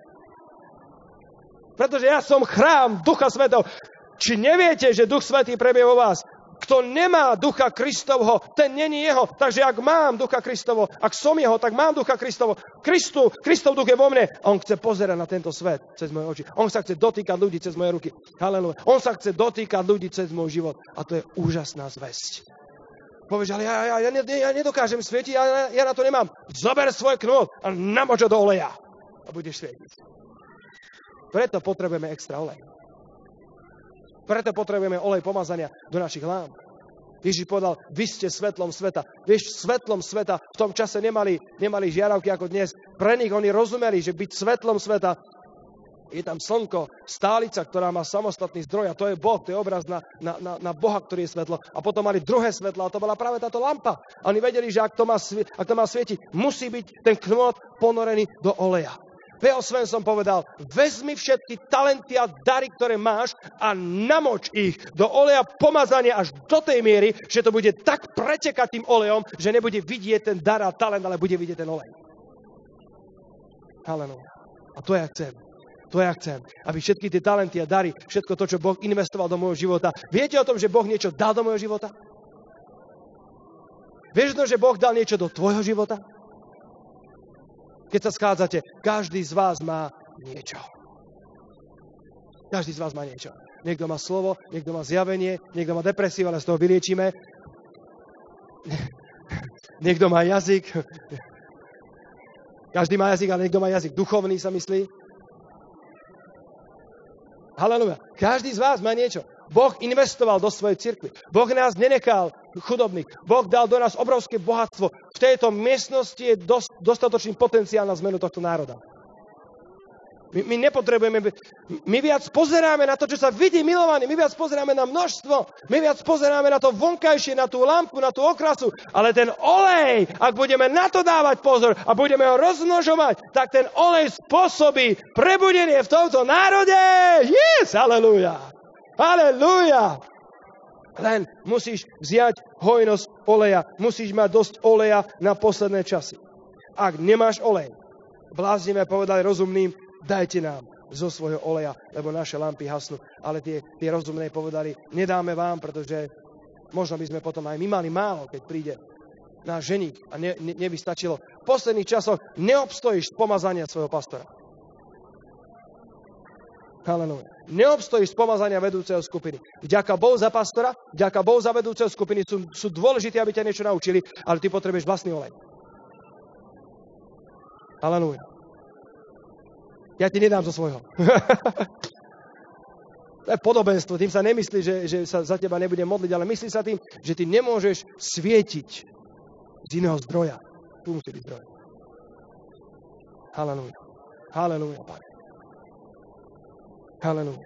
Pretože ja som chrám Ducha Svätého. Či neviete, že Duch Svätý prebie vo vás? Kto nemá Ducha Kristovho, ten není jeho. Takže ak mám Ducha Kristovo, ak som jeho, tak mám Ducha Kristovo. Kristov Duch je vo mne. A on chce pozerať na tento svet cez moje oči. On sa chce dotýkať ľudí cez moje ruky. Halelujá. On sa chce dotýkať ľudí cez môj život. A to je úžasná zvesť. Povieš, ale ja nedokážem svietiť, ja na to nemám. Zober svoj knôt a namoč ho do oleja. A budeš svietiť. Preto potrebujeme extra olej. Preto potrebujeme olej pomazania do našich lámp. Ježiš povedal, vy ste svetlom sveta. Vieš, svetlom sveta v tom čase nemali žiarovky ako dnes. Pre nich oni rozumeli, že byť svetlom sveta je tam slnko, stálica, ktorá má samostatný zdroj a to je Boh, to je obraz na Boha, ktorý je svetlo. A potom mali druhé svetlo a to bola práve táto lampa. A oni vedeli, že ak to má svietiť, musí byť ten knôt ponorený do oleja. V.O. Svensson povedal, vezmi všetky talenty a dary, ktoré máš a namoč ich do oleja pomazania až do tej miery, že to bude tak pretekať tým olejom, že nebude vidieť ten dar a talent, ale bude vidieť ten olej. Halleluja. A to ja chcem. To ja chcem, aby všetky tie talenty a dary, všetko to, čo Boh investoval do môjho života. Viete o tom, že Boh niečo dal do môjho života? Vieš o tom, že Boh dal niečo do tvojho života? Keď sa schádzate, každý z vás má niečo. Každý z vás má niečo. Niekto má slovo, niekto má zjavenie, niekto má depresiu, ale z toho vyliečíme. Niekto má jazyk. Každý má jazyk, ale niekto má jazyk duchovný, sa myslí. Halleluja. Každý z vás má niečo. Boh investoval do svojej cirkvi. Boh nás nenechal chudobných. Boh dal do nás obrovské bohatstvo. V tejto miestnosti je dostatočný potenciál na zmenu tohto národa. My nepotrebujeme... My viac pozeráme na to, čo sa vidí, milovaní. My viac pozeráme na množstvo. My viac pozeráme na to vonkajšie, na tú lampu, na tú okrasu. Ale ten olej, ak budeme na to dávať pozor a budeme ho rozmnožovať, tak ten olej spôsobí prebudenie v tomto národe. Yes! Halelúja! Halelúja! Len musíš vziať hojnosť oleja. Musíš mať dosť oleja na posledné časy. Ak nemáš olej, bláznivé povedali rozumným, dajte nám zo svojho oleja, lebo naše lampy hasnú. Ale tie rozumné povedali, nedáme vám, pretože možno by sme potom aj my mali málo, keď príde náš ženík a neby stačilo. V posledných časoch neobstojíš z pomazania svojho pastora. Halleluja. Neobstojíš z pomazania vedúceho skupiny. Vďaka Bohu za pastora, vďaka Bohu za vedúceho skupiny sú dôležité, aby ťa niečo naučili, ale ty potrebuješ vlastný olej. Halleluja. Ja ti nedám zo svojho. To je podobenstvo. Tým sa nemyslí, že sa za teba nebude modliť, ale myslí sa tým, že ty nemôžeš svietiť z iného zdroja. Tu musí byť zdroj. Halelúja. Halelúja, Pane. Halelúja.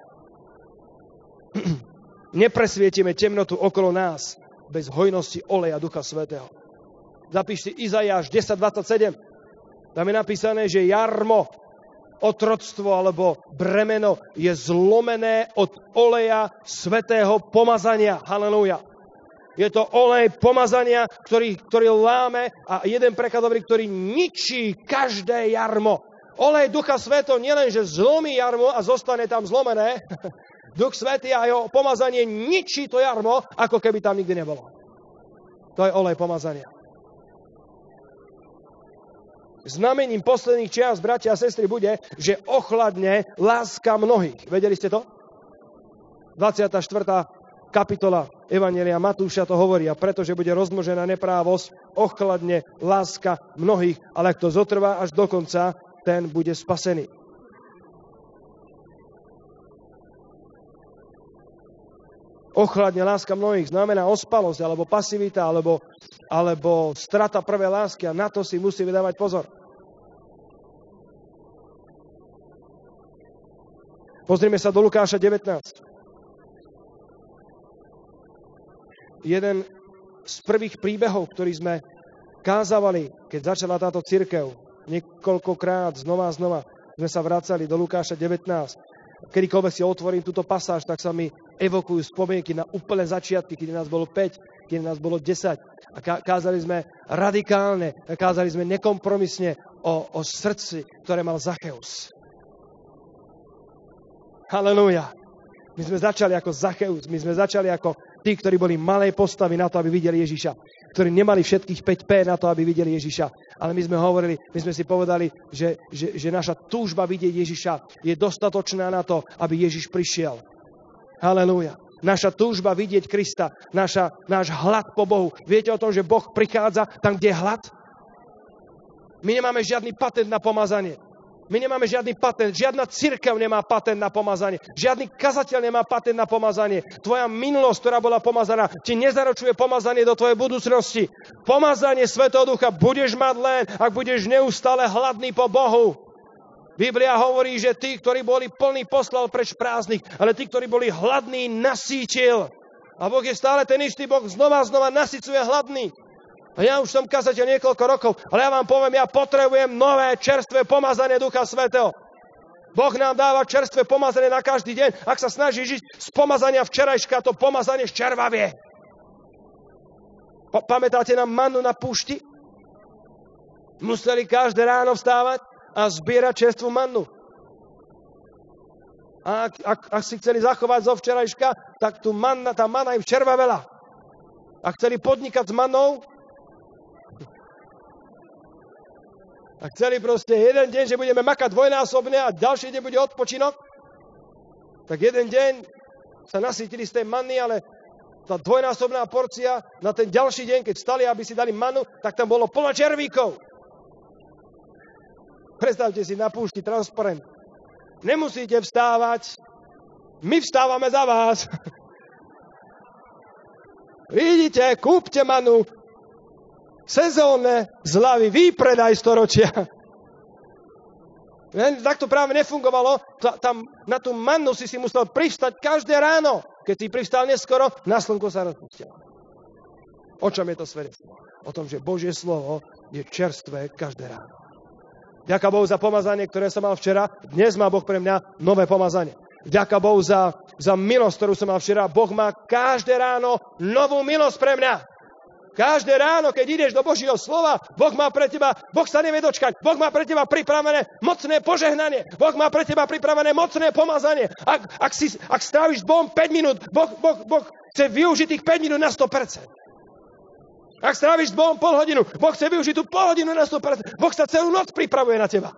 Nepresvietime temnotu okolo nás bez hojnosti oleja Ducha Svätého. Zapíš si Izaiáš 10.27. Tam je napísané, že jarmo, otroctvo alebo bremeno je zlomené od oleja svätého pomazania. Halelúja. Je to olej pomazania, ktorý láme a jeden preklad hovorí, ktorý ničí každé jarmo. Olej Ducha Svätého nielen, že zlomí jarmo a zostane tam zlomené, Duch Svätý a jeho pomazanie ničí to jarmo, ako keby tam nikdy nebolo. To je olej pomazania. Znamením posledných čias, bratia a sestry, bude, že ochladne láska mnohých. Vedeli ste to? 24. kapitola Evanjelia Matúša to hovorí. A pretože bude rozmnožená neprávosť, ochladne láska mnohých, ale kto zotrvá až do konca, ten bude spasený. Ochladne láska mnohých znamená ospalosť, alebo pasivita, alebo strata prvej lásky a na to si musíme dávať pozor. Pozrime sa do Lukáša 19. Jeden z prvých príbehov, ktorý sme kázavali, keď začala táto cirkev, niekoľkokrát, znova sme sa vracali do Lukáša 19. Kedykoľvek si otvorím túto pasáž, tak sa mi evokujú spomienky na úplné začiatky, keď nás bolo 5, keď nás bolo 10. A kázali sme radikálne, kázali sme nekompromisne o srdci, ktoré mal Zacheus. Halelúja. My sme začali ako Zacheus, my sme začali ako tí, ktorí boli malej postavy na to, aby videli Ježiša. Ktorí nemali všetkých 5P na to, aby videli Ježiša. Ale my sme hovorili, my sme si povedali, že naša túžba vidieť Ježiša je dostatočná na to, aby Ježiš prišiel. Halelúja. Naša túžba vidieť Krista, náš hlad po Bohu. Viete o tom, že Boh prichádza tam, kde je hlad? My nemáme žiadny patent na pomazanie. My nemáme žiadny patent, žiadna cirkev nemá patent na pomazanie, žiadny kazateľ nemá patent na pomazanie. Tvoja minulosť, ktorá bola pomazaná, ti nezaručuje pomazanie do tvojej budúcnosti. Pomazanie Svätého Ducha budeš mať len, ak budeš neustále hladný po Bohu. Biblia hovorí, že tí, ktorí boli plní, poslal preč prázdnych, ale tí, ktorí boli hladní, nasýtil. A Boh je stále ten istý, Boh znova nasycuje hladný. A ja už som kazateľ niekoľko rokov, ale ja vám poviem, ja potrebujem nové, čerstvé pomazanie Ducha Svätého. Boh nám dáva čerstvé pomazanie na každý deň. Ak sa snaží žiť z pomazania včerajška, to pomazanie ščervavie. Pamätáte na mannu na púšti? Museli každé ráno vstávať a zbierať čerstvú mannu. A ak si chceli zachovať zo včerajška, tak tá manna im červavela. Ak chceli podnikať s mannou, a chceli proste jeden deň, že budeme makať dvojnásobne a ďalší deň bude odpočinok, tak jeden deň sa nasýtili z tej manny, ale tá dvojnásobná porcia na ten ďalší deň, keď stali, aby si dali mannu, tak tam bolo plno červíkov. Predstavte si na púšti transparent. Nemusíte vstávať, my vstávame za vás. Vidíte, kúpte mannu, sezónne zľavy, výpredaj storočia. Tak to práve nefungovalo. Tam na tú mannu si musel privstať každé ráno. Keď si privstal neskoro, na slnko sa rozpustilo. O čom je to svedectvo? O tom, že Božie slovo je čerstvé každé ráno. Ďaká Bohu za pomazanie, ktoré som mal včera. Dnes má Boh pre mňa nové pomazanie. Ďaká Bohu za milosť, ktorú som mal včera. Boh má každé ráno novú milosť pre mňa. Každé ráno, keď ideš do Božieho slova, Boh má pre teba, Boh sa nevie dočkať, Boh má pre teba pripravené mocné požehnanie, Boh má pre teba pripravené mocné pomazanie. Ak stráviš s Bohom 5 minút, Boh chce využiť tých 5 minút na 100%. Ak stráviš s Bohom pol hodinu, Boh chce využiť tú pol hodinu na 100%. Boh sa celú noc pripravuje na teba.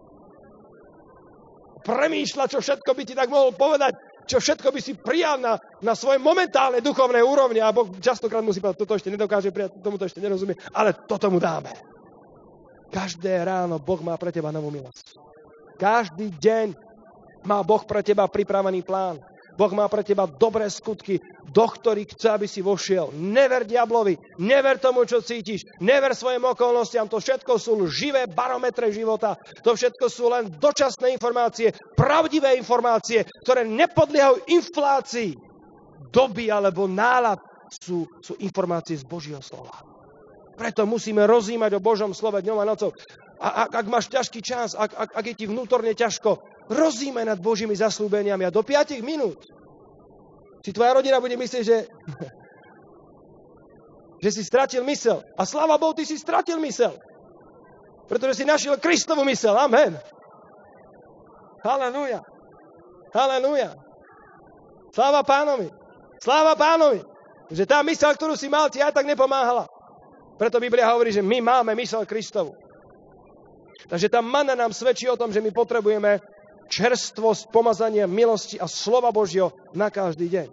Premýšľa, čo všetko by ti tak mohol povedať, čo všetko by si prijal na svojej momentálnej duchovnej úrovni. A Boh častokrát musí povedať, toto ešte nedokáže prijať, tomuto ešte nerozumie, ale toto mu dáme. Každé ráno Boh má pre teba novú milosť. Každý deň má Boh pre teba pripravený plán. Boh má pre teba dobré skutky, do ktorých chce, aby si vošiel. Never diablovi, never tomu, čo cítiš, never svojim okolnostiam. To všetko sú živé barometre života. To všetko sú len dočasné informácie, pravdivé informácie, ktoré nepodliehajú inflácii doby alebo nálad. Sú informácie z Božieho slova. Preto musíme rozímať o Božom slove dňom a nocou. A ak máš ťažký čas, ak je ti vnútorne ťažko, rozímaj nad Božími zasľúbeniami a do 5 minút si tvoja rodina bude myslieť, že si stratil mysel. A sláva Bohu, ty si stratil mysel. Pretože si našiel Kristovu mysel. Amen. Halelúja. Halelúja. Sláva Pánovi. Sláva Pánovi. Že tá mysel, ktorú si mal, ti aj tak nepomáhala. Preto Biblia hovorí, že my máme mysel Kristovu. Takže tá manna nám svedčí o tom, že my potrebujeme čerstvosť, pomazanie, milosti a slova Božieho na každý deň.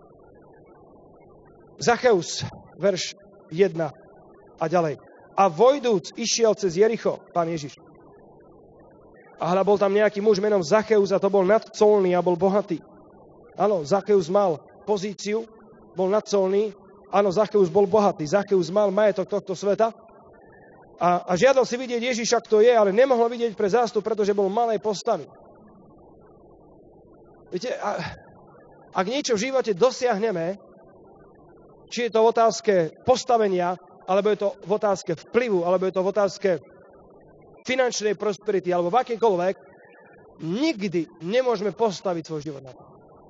Zacheus, verš 1 a ďalej. A vojdúc išiel cez Jericho, Pán Ježiš. A hľa bol tam nejaký muž menom Zacheus a to bol nadcolný a bol bohatý. Áno, Zacheus mal pozíciu, bol nadcolný. Áno, Zacheus bol bohatý. Zacheus mal majetok tohto sveta. A žiadal si vidieť Ježiša, kto je, ale nemohol vidieť pre zástup, pretože bol malej postavy. Viete, ak niečo v živote dosiahneme, či je to v otázke postavenia, alebo je to v otázke vplyvu, alebo je to v otázke finančnej prosperity, alebo v akékoľvek, nikdy nemôžeme postaviť svoj život na to.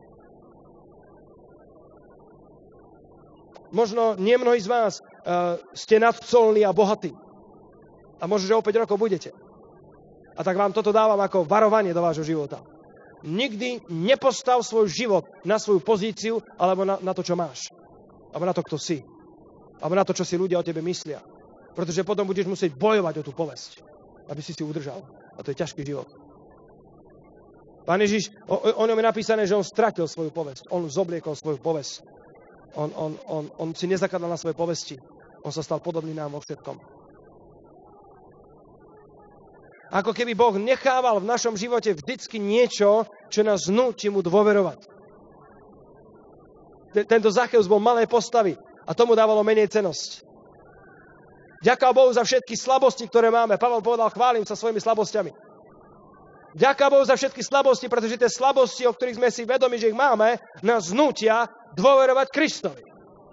Možno nie mnohí z vás ste nadcolní a bohatí. A možno, že o 5 rokov budete. A tak vám toto dávam ako varovanie do vášho života. Nikdy nepostav svoj život na svoju pozíciu alebo na to, čo máš. Alebo na to, kto si. Alebo na to, čo si ľudia o tebe myslia. Pretože potom budeš musieť bojovať o tú povesť, aby si udržal. A to je ťažký život. Pán Ježiš, o ňom je napísané, že on stratil svoju povesť. On zobliekol svoju povesť. On si nezakladal na svoje povesti. On sa stal podobný nám vo všetkom. Ako keby Boh nechával v našom živote vždycky niečo, čo nás núti mu dôverovať. Tento Zacheus bol malej postavy a tomu dávalo menej cennosť. Ďaká Bohu za všetky slabosti, ktoré máme. Pavel povedal, chválim sa svojimi slabosťami. Ďaká Bohu za všetky slabosti, pretože tie slabosti, o ktorých sme si vedomi, že ich máme, nás nútia dôverovať Kristovi.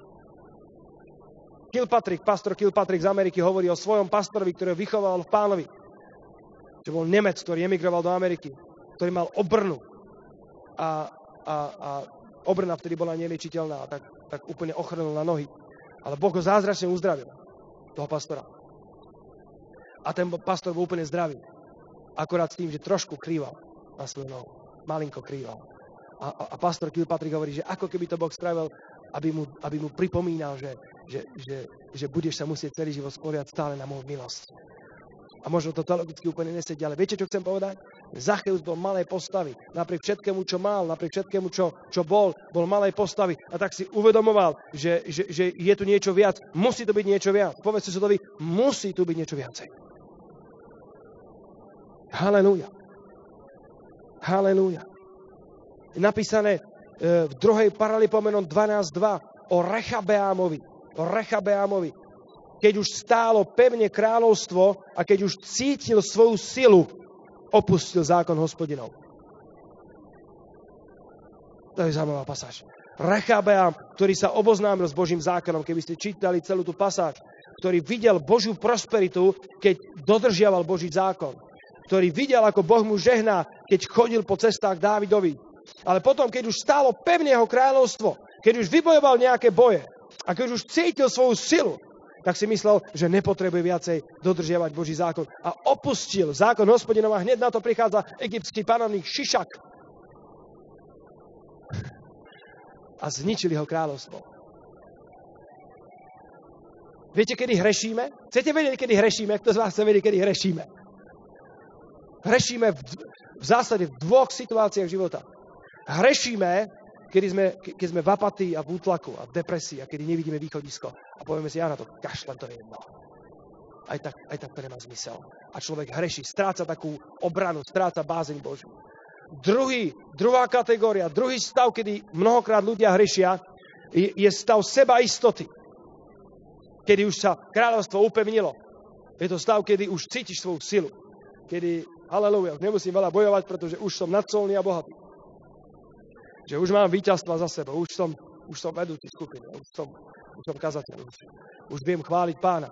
Pastor Kilpatrick z Ameriky hovorí o svojom pastorovi, ktorý vychoval v Pánovi. Že bol Nemec, ktorý emigroval do Ameriky, ktorý mal obrnu. A obrna vtedy bola neliečiteľná, tak úplne ochrnul na nohy. Ale Boh ho zázračne uzdravil, toho pastora. A ten pastor bol úplne zdravý. Akorát s tým, že trošku krýval na svoju nohu. Malinko krýval. A pastor Kilpatrick hovorí, že ako keby to Boh spravil, aby mu pripomínal, že budeš sa musieť celý život spoliehať stále na moju milosť. A možno to teologicky úplne nesedí, ale viete, čo chcem povedať? Zacheus bol malej postavy. Napriek všetkému, čo mal, napriek všetkému, čo bol malej postavy. A tak si uvedomoval, že je tu niečo viac. Musí to byť niečo viac. Povedzte sa to vy, musí tu byť niečo viacej. Halelúja. Halelúja. Je napísané v 2. Paralipomenon 12.2 o Rechabeámovi. Keď už stálo pevne kráľovstvo a keď už cítil svoju silu, opustil zákon Hospodinov. To je zaujímavá pasáž. Rechabeám, ktorý sa oboznámil s Božím zákonom, keby ste čítali celú tú pasáž, ktorý videl Božiu prosperitu, keď dodržiaval Boží zákon. Ktorý videl, ako Boh mu žehná, keď chodil po cestách Dávidových. Ale potom, keď už stálo pevne jeho kráľovstvo, keď už vybojoval nejaké boje a keď už cítil svoju silu, tak si myslel, že nepotrebuje viacej dodržiavať Boží zákon. A opustil zákon Hospodinov a hneď na to prichádza egyptský panovník Šišak. A zničil jeho kráľovstvo. Viete, kedy hrešíme? Chcete vedieť, kedy hrešíme? Kto z vás chce vedieť, kedy hrešíme? Hrešíme v zásade v 2 situáciách života. Hrešíme, keď sme v apatii a v útlaku a v depresii a kedy nevidíme východisko. A povieme si, ja na to kašlem, to je jedno. Aj tak to nemá zmysel. A človek hreší, stráca takú obranu, stráca bázeň Božiu. Druhá kategória, druhý stav, kedy mnohokrát ľudia hrešia, je stav sebaistoty. Kedy už sa kráľovstvo upevnilo. Je to stav, kedy už cítiš svoju silu. Kedy, halleluja, už nemusím veľa bojovať, pretože už som nadcolný a bohatý. Že už mám víťazstva za sebou, už som vedúci skupiny, už som kazateľ, už viem chváliť Pána.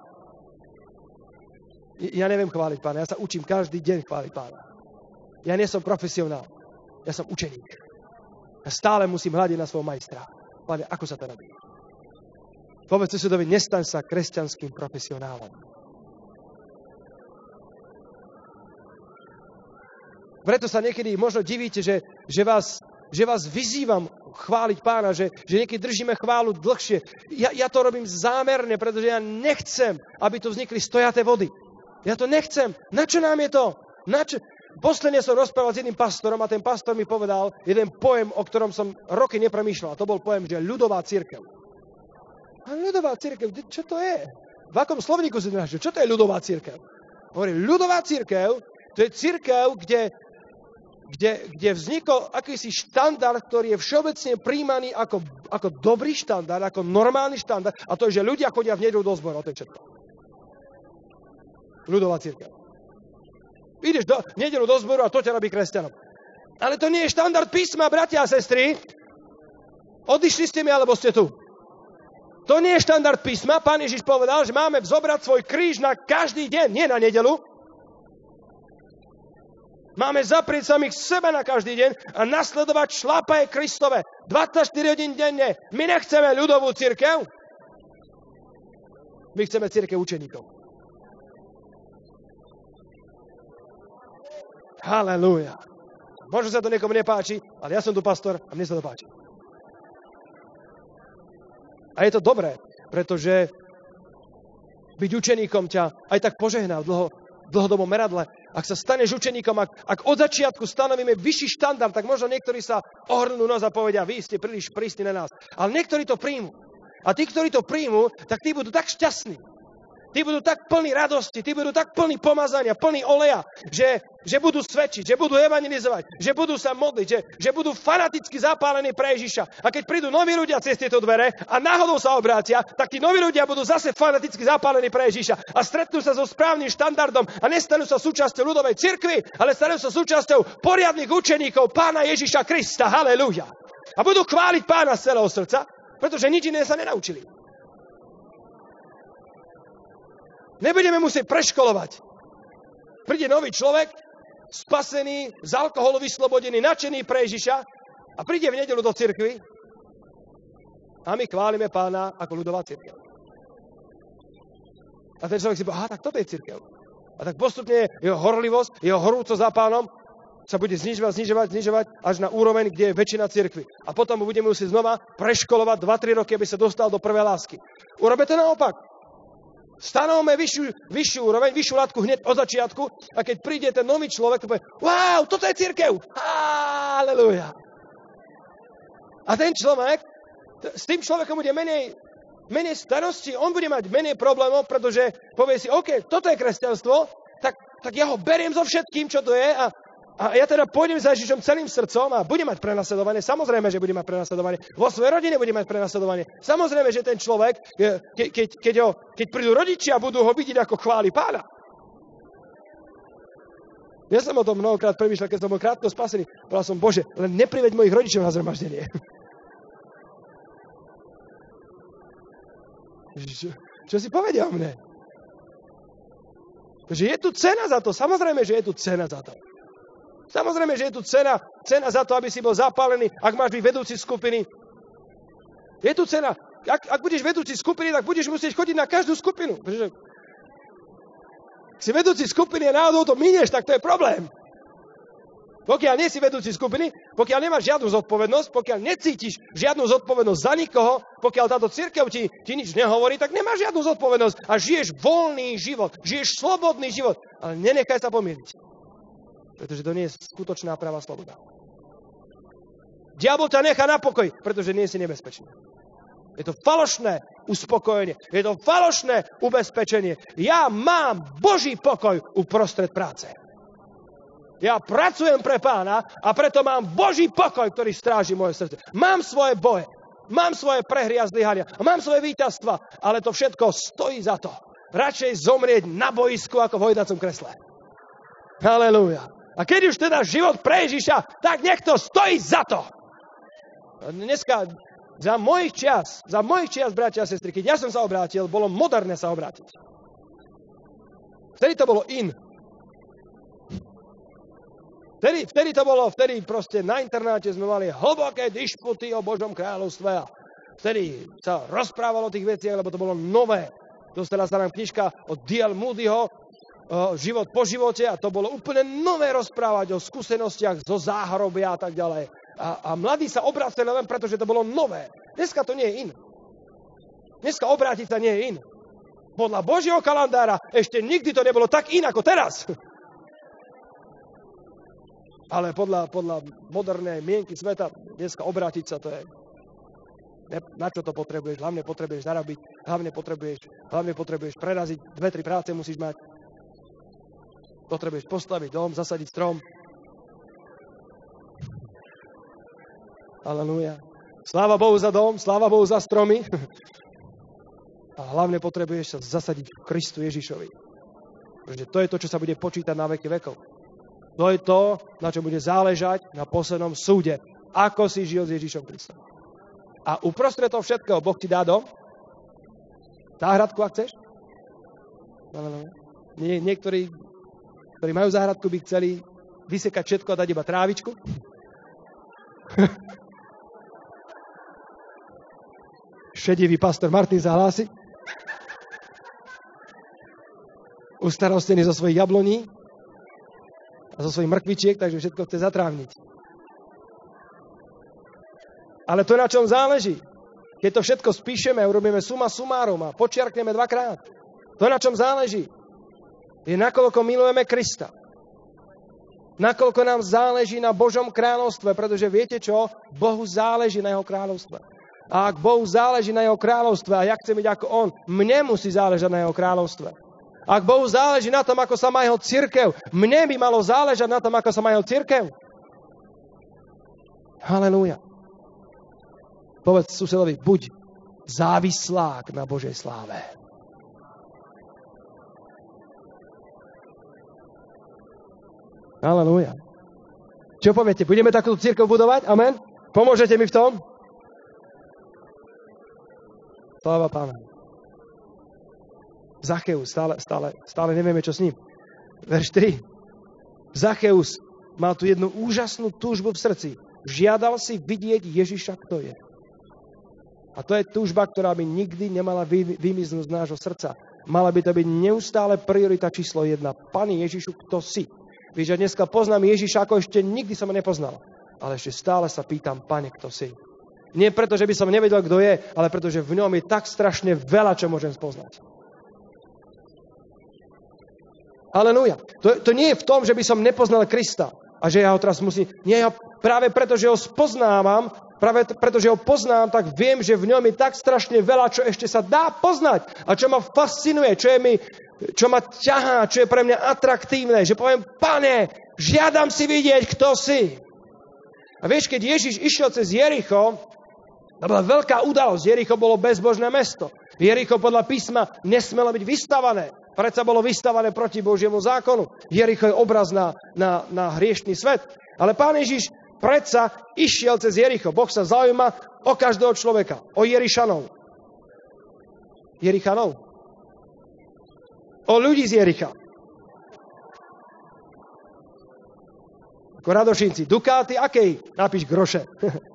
Ja neviem chváliť Pána, ja sa učím každý deň chváliť Pána. Ja nie som profesionál, ja som učeník. Ja stále musím hľadiť na svojho majstra. Pane, ako sa to robí? Povedz susedovi, nestaň sa kresťanským profesionálom. Preto sa niekedy možno divíte, že vás vyzývam chváliť Pána, že niekedy držíme chválu dlhšie. Ja to robím zámerne, pretože ja nechcem, aby tu vznikli stojaté vody. Ja to nechcem. Na čo nám je to? Posledne som rozprával s jedným pastorom a ten pastor mi povedal jeden pojem, o ktorom som roky nepremýšľal. A to bol pojem, že ľudová cirkev. A ľudová cirkev, čo to je? V akom slovníku si to našiel? Čo to je ľudová cirkev? Hovorí, ľudová cirkev, to je cirkev, kde vznikol akýsi štandard, ktorý je všeobecne príjmaný ako dobrý štandard, ako normálny štandard, a to je, že ľudia chodia v nedeľu do zboru. To je všetko. Ľudová cirkev. Ideš do nedeľu do zboru a to ťa robí kresťanom. Ale to nie je štandard písma, bratia a sestry. Odišli ste mi, alebo ste tu? To nie je štandard písma. Pán Ježiš povedal, že máme vzobrať svoj kríž na každý deň, nie na nedeľu. Máme zaprieť samých seba na každý deň a nasledovať šlapaje Kristove 24 hodín denne. My nechceme ľudovú cirkev. My chceme cirkev učeníkov. Halelúja. Možno sa to niekomu nepáči, ale ja som tu pastor a mne sa to páči. A je to dobré, pretože byť učeníkom ťa aj tak požehná v dlhodobom meradle. Ak sa staneš učeníkom, ak od začiatku stanovíme vyšší štandard, tak možno niektorí sa ohrnú nos a povedia, vy ste príliš prísni na nás. Ale niektorí to príjmu. A tí, ktorí to príjmu, tak tí budú tak šťastní. Tí budú tak plní radosti, tí budú tak plní pomazania, plní oleja, že budú svedčiť, že budú evangelizovať, že budú sa modliť, že budú fanaticky zapálení pre Ježiša. A keď prídu noví ľudia cez tieto dvere a náhodou sa obrátia, tak tí noví ľudia budú zase fanaticky zapálení pre Ježiša a stretnú sa so správnym štandardom a nestanú sa súčasťou ľudovej cirkvi, ale stanú sa súčasťou poriadnych učeníkov Pána Ježiša Krista. Halelúja. A budú chváliť Pána z celého srdca, pretože nič iné sa nenaučili. Nebudeme musieť preškolovať. Príde nový človek, spasený, z alkoholu vyslobodený, nadšený pre Ježiša a príde v nedeľu do cirkvi a my chválime Pána ako ľudová cirkev. A ten človek si povie, tak toto je cirkev. A tak postupne jeho horlivosť, jeho horúco za Pánom sa bude znižovať až na úroveň, kde je väčšina cirkvi. A potom budeme musieť znova preškolovať 2-3 roky, aby sa dostal do prvej lásky. Urobme to naopak. Stanovme vyššiu úroveň, vyššiu látku hneď od začiatku a keď príde ten nový človek, to povie, wow, toto je cirkev. Halelúja. A ten človek, s tým človekom bude menej starosti, on bude mať menej problémov, pretože povie si, OK, toto je kresťanstvo, tak ja ho beriem so všetkým, čo to je a ja teda pôjdem za Ježišom celým srdcom a budem mať prenasledovanie. Samozrejme, že budem mať prenasledovanie. Vo svojej rodine budem mať prenasledovanie. Samozrejme, že ten človek, keď prídu rodičia, budú ho vidieť, ako chváli Pána. Ja som o tom mnohokrát premýšľal, keď som bol krátko spasený. Povedal som, Bože, len nepriveď mojich rodičov na zhromaždenie. Čo si povedia o mne? Že je tu cena za to. Samozrejme, že je tu cena za to. Samozrejme, že je tu cena za to, aby si bol zapálený, ak máš byť vedúci skupiny. Je tu cena. Ak budeš vedúci skupiny, tak budeš musieť chodiť na každú skupinu. Pretože ak si vedúci skupiny a náhodou to minieš, tak to je problém. Pokiaľ nie si vedúci skupiny, pokiaľ nemáš žiadnu zodpovednosť, pokiaľ necítiš žiadnu zodpovednosť za nikoho, pokiaľ táto cirkev ti nič nehovorí, tak nemáš žiadnu zodpovednosť a žiješ voľný život, žiješ slobodný život. Ale nenechaj sa pomýliť. Pretože to nie je skutočná pravá sloboda. Diabol ťa nechá na pokoj, pretože nie si nebezpečný. Je to falošné uspokojenie. Je to falošné ubezpečenie. Ja mám Boží pokoj uprostred práce. Ja pracujem pre Pána a preto mám Boží pokoj, ktorý stráži moje srdce. Mám svoje boje, mám svoje prehry a zlyhania, mám svoje víťazstva, ale to všetko stojí za to. Radšej zomrieť na boisku ako v hojdacom kresle. Halelúja. A keď už teda život pre Ježiša, tak nech to stojí za to. Dneska, za mojich čias, bratia a sestry, keď ja som sa obrátil, bolo moderné sa obrátiť. Vtedy to bolo in. Vtedy proste na internáte sme mali hlboké dišputy o Božom kráľovstve a vtedy sa rozprávalo o tých veciach, lebo to bolo nové. Dostala sa nám knižka od D.L. Moodyho Život po živote a to bolo úplne nové rozprávať o skúsenostiach zo záhrobia a tak ďalej. A mladí sa obracali len preto, že to bolo nové. Dneska to nie je in. Dneska obrátiť sa nie je in. Podľa Božieho kalendára ešte nikdy to nebolo tak in ako teraz. Ale podľa modernej mienky sveta, dneska obrátiť sa to je... Na čo to potrebuješ? Hlavne potrebuješ zarobiť, hlavne potrebuješ preraziť, 2-3 práce musíš mať. Potrebuješ postaviť dom, zasadiť strom. Halelúja. Sláva Bohu za dom, sláva Bohu za stromy. A hlavne potrebuješ sa zasadiť v Kristu Ježišovi. Pretože to je to, čo sa bude počítať na veky vekov. To je to, na čo bude záležať na poslednom súde. Ako si žil s Ježišom Kristom. A uprostred toho všetkého Boh ti dá dom. Záhradku, ak chceš. Niektorí, ktorí majú záhradku, by chceli vysekať všetko a dať iba trávičku. Šedivý pastor Martin sa hlási. Ustarostený zo svojich jabloní a zo svojich mrkvičiek, takže všetko chce zatrávniť. Ale to, na čom záleží, keď to všetko spíšeme, urobíme suma sumárum a počiarkneme 2-krát, to, na čom záleží, je nakoľko milujeme Krista. Nakoľko nám záleží na Božom kráľovstve, pretože viete čo? Bohu záleží na jeho kráľovstve. A ak Bohu záleží na jeho kráľovstve a ja chcem byť ako on, mne musí záležať na jeho kráľovstve. Ak Bohu záleží na tom, ako sa má jeho cirkev, mne by malo záležať na tom, ako sa má jeho cirkev. Halelúja. Povedz susedovi, buď závislák na Božej sláve. Halelúja. Čo poviete? Budeme takúto cirkev budovať? Amen? Pomôžete mi v tom? Sláva Pána. Zacheus, stále nevieme, čo s ním. Verš 3. Zacheus mal tu jednu úžasnú túžbu v srdci. Žiadal si vidieť Ježiša, kto je. A to je túžba, ktorá by nikdy nemala vymiznúť z nášho srdca. Mala by to byť neustále priorita číslo 1. Pane Ježišu, kto si? Víš, ja dneska poznám Ježiša, ako ešte nikdy som ho nepoznal. Ale ešte stále sa pýtam, Pane, kto si? Nie preto, že by som nevedel, kto je, ale preto, že v ňom je tak strašne veľa, čo môžem spoznať. Halelúja. To nie je v tom, že by som nepoznal Krista a že ja ho teraz musím... Nie, ja práve preto, že ho spoznávam, práve preto, že ho poznám, tak viem, že v ňom je tak strašne veľa, čo ešte sa dá poznať a čo ma fascinuje, čo ma ťahá, čo je pre mňa atraktívne, že poviem, Pane, žiadam si vidieť, kto si. A vieš, keď Ježiš išiel cez Jericho, to bola veľká udalosť. Jericho bolo bezbožné mesto. Jericho podľa písma nesmelo byť vystavané. Predsa bolo vystavané proti Božiemu zákonu. Jericho je obraz na hriešný svet. Ale Pán Ježiš predsa išiel cez Jericho. Boh sa zaujíma o každého človeka. O Jerišanov. Jerichanov. O ľudí z Jericha. Ako Radošinci. Dukáty, akej? Napíš groše.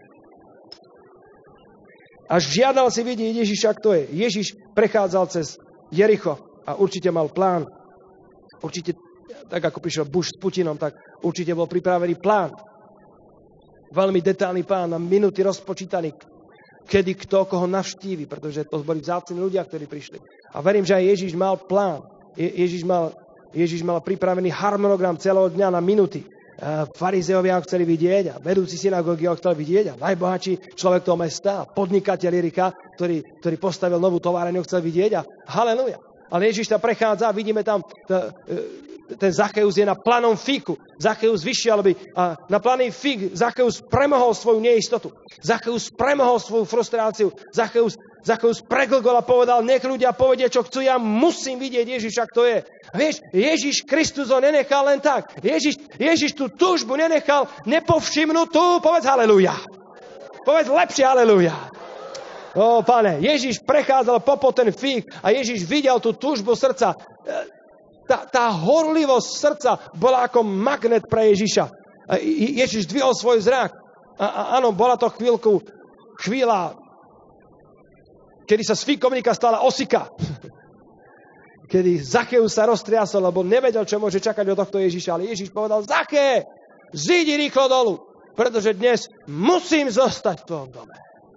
A žiadal si vidieť Ježiša, kto je. Ježiš prechádzal cez Jericho a určite mal plán. Určite, tak ako prišiel Bush s Putinom, tak určite bol pripravený plán. Veľmi detailný plán, na minúty rozpočítaný, kedy kto koho navštívi, pretože to boli vzácni ľudia, ktorí prišli. A verím, že aj Ježiš mal plán. Ježiš mal pripravený harmonogram celého dňa na minúty. Farizeovia ho chceli vidieť a vedúci synagógy ho chceli vidieť a najbohatší človek toho mesta a podnikateľ Jericha, ktorý postavil novú továreň, ho chcel vidieť a halelúja. Ale Ježiš tam prechádza a vidíme tam ten Zacheus je na planom fíku. Zacheus vyšiel, aby na planý fík Zacheus premohol svoju neistotu. Zacheus premohol svoju frustráciu. Zacheus preglgol a povedal, nech ľudia povedia, čo chcú, ja musím vidieť Ježiša, kto je. A vieš, Ježiš Kristus ho nenechal len tak. Ježiš tú túžbu nenechal nepovšimnutú. Povedz halleluja. Povedz lepšie halleluja. Ó, Pane, Ježiš prechádzal popod ten fík a Ježiš videl tú túžbu srdca. Tá horlivosť srdca bola ako magnet pre Ježiša. Ježiš dvihol svoj zrak. A áno, bola to chvíľa, kedy sa z fíkovníka stala osika. Kedy Zacheus sa roztriasol, lebo nevedel, čo môže čakať od tohto Ježiša. Ale Ježiš povedal, Zaché, zídi rýchlo dolu, pretože dnes musím zostať v tvojom dome.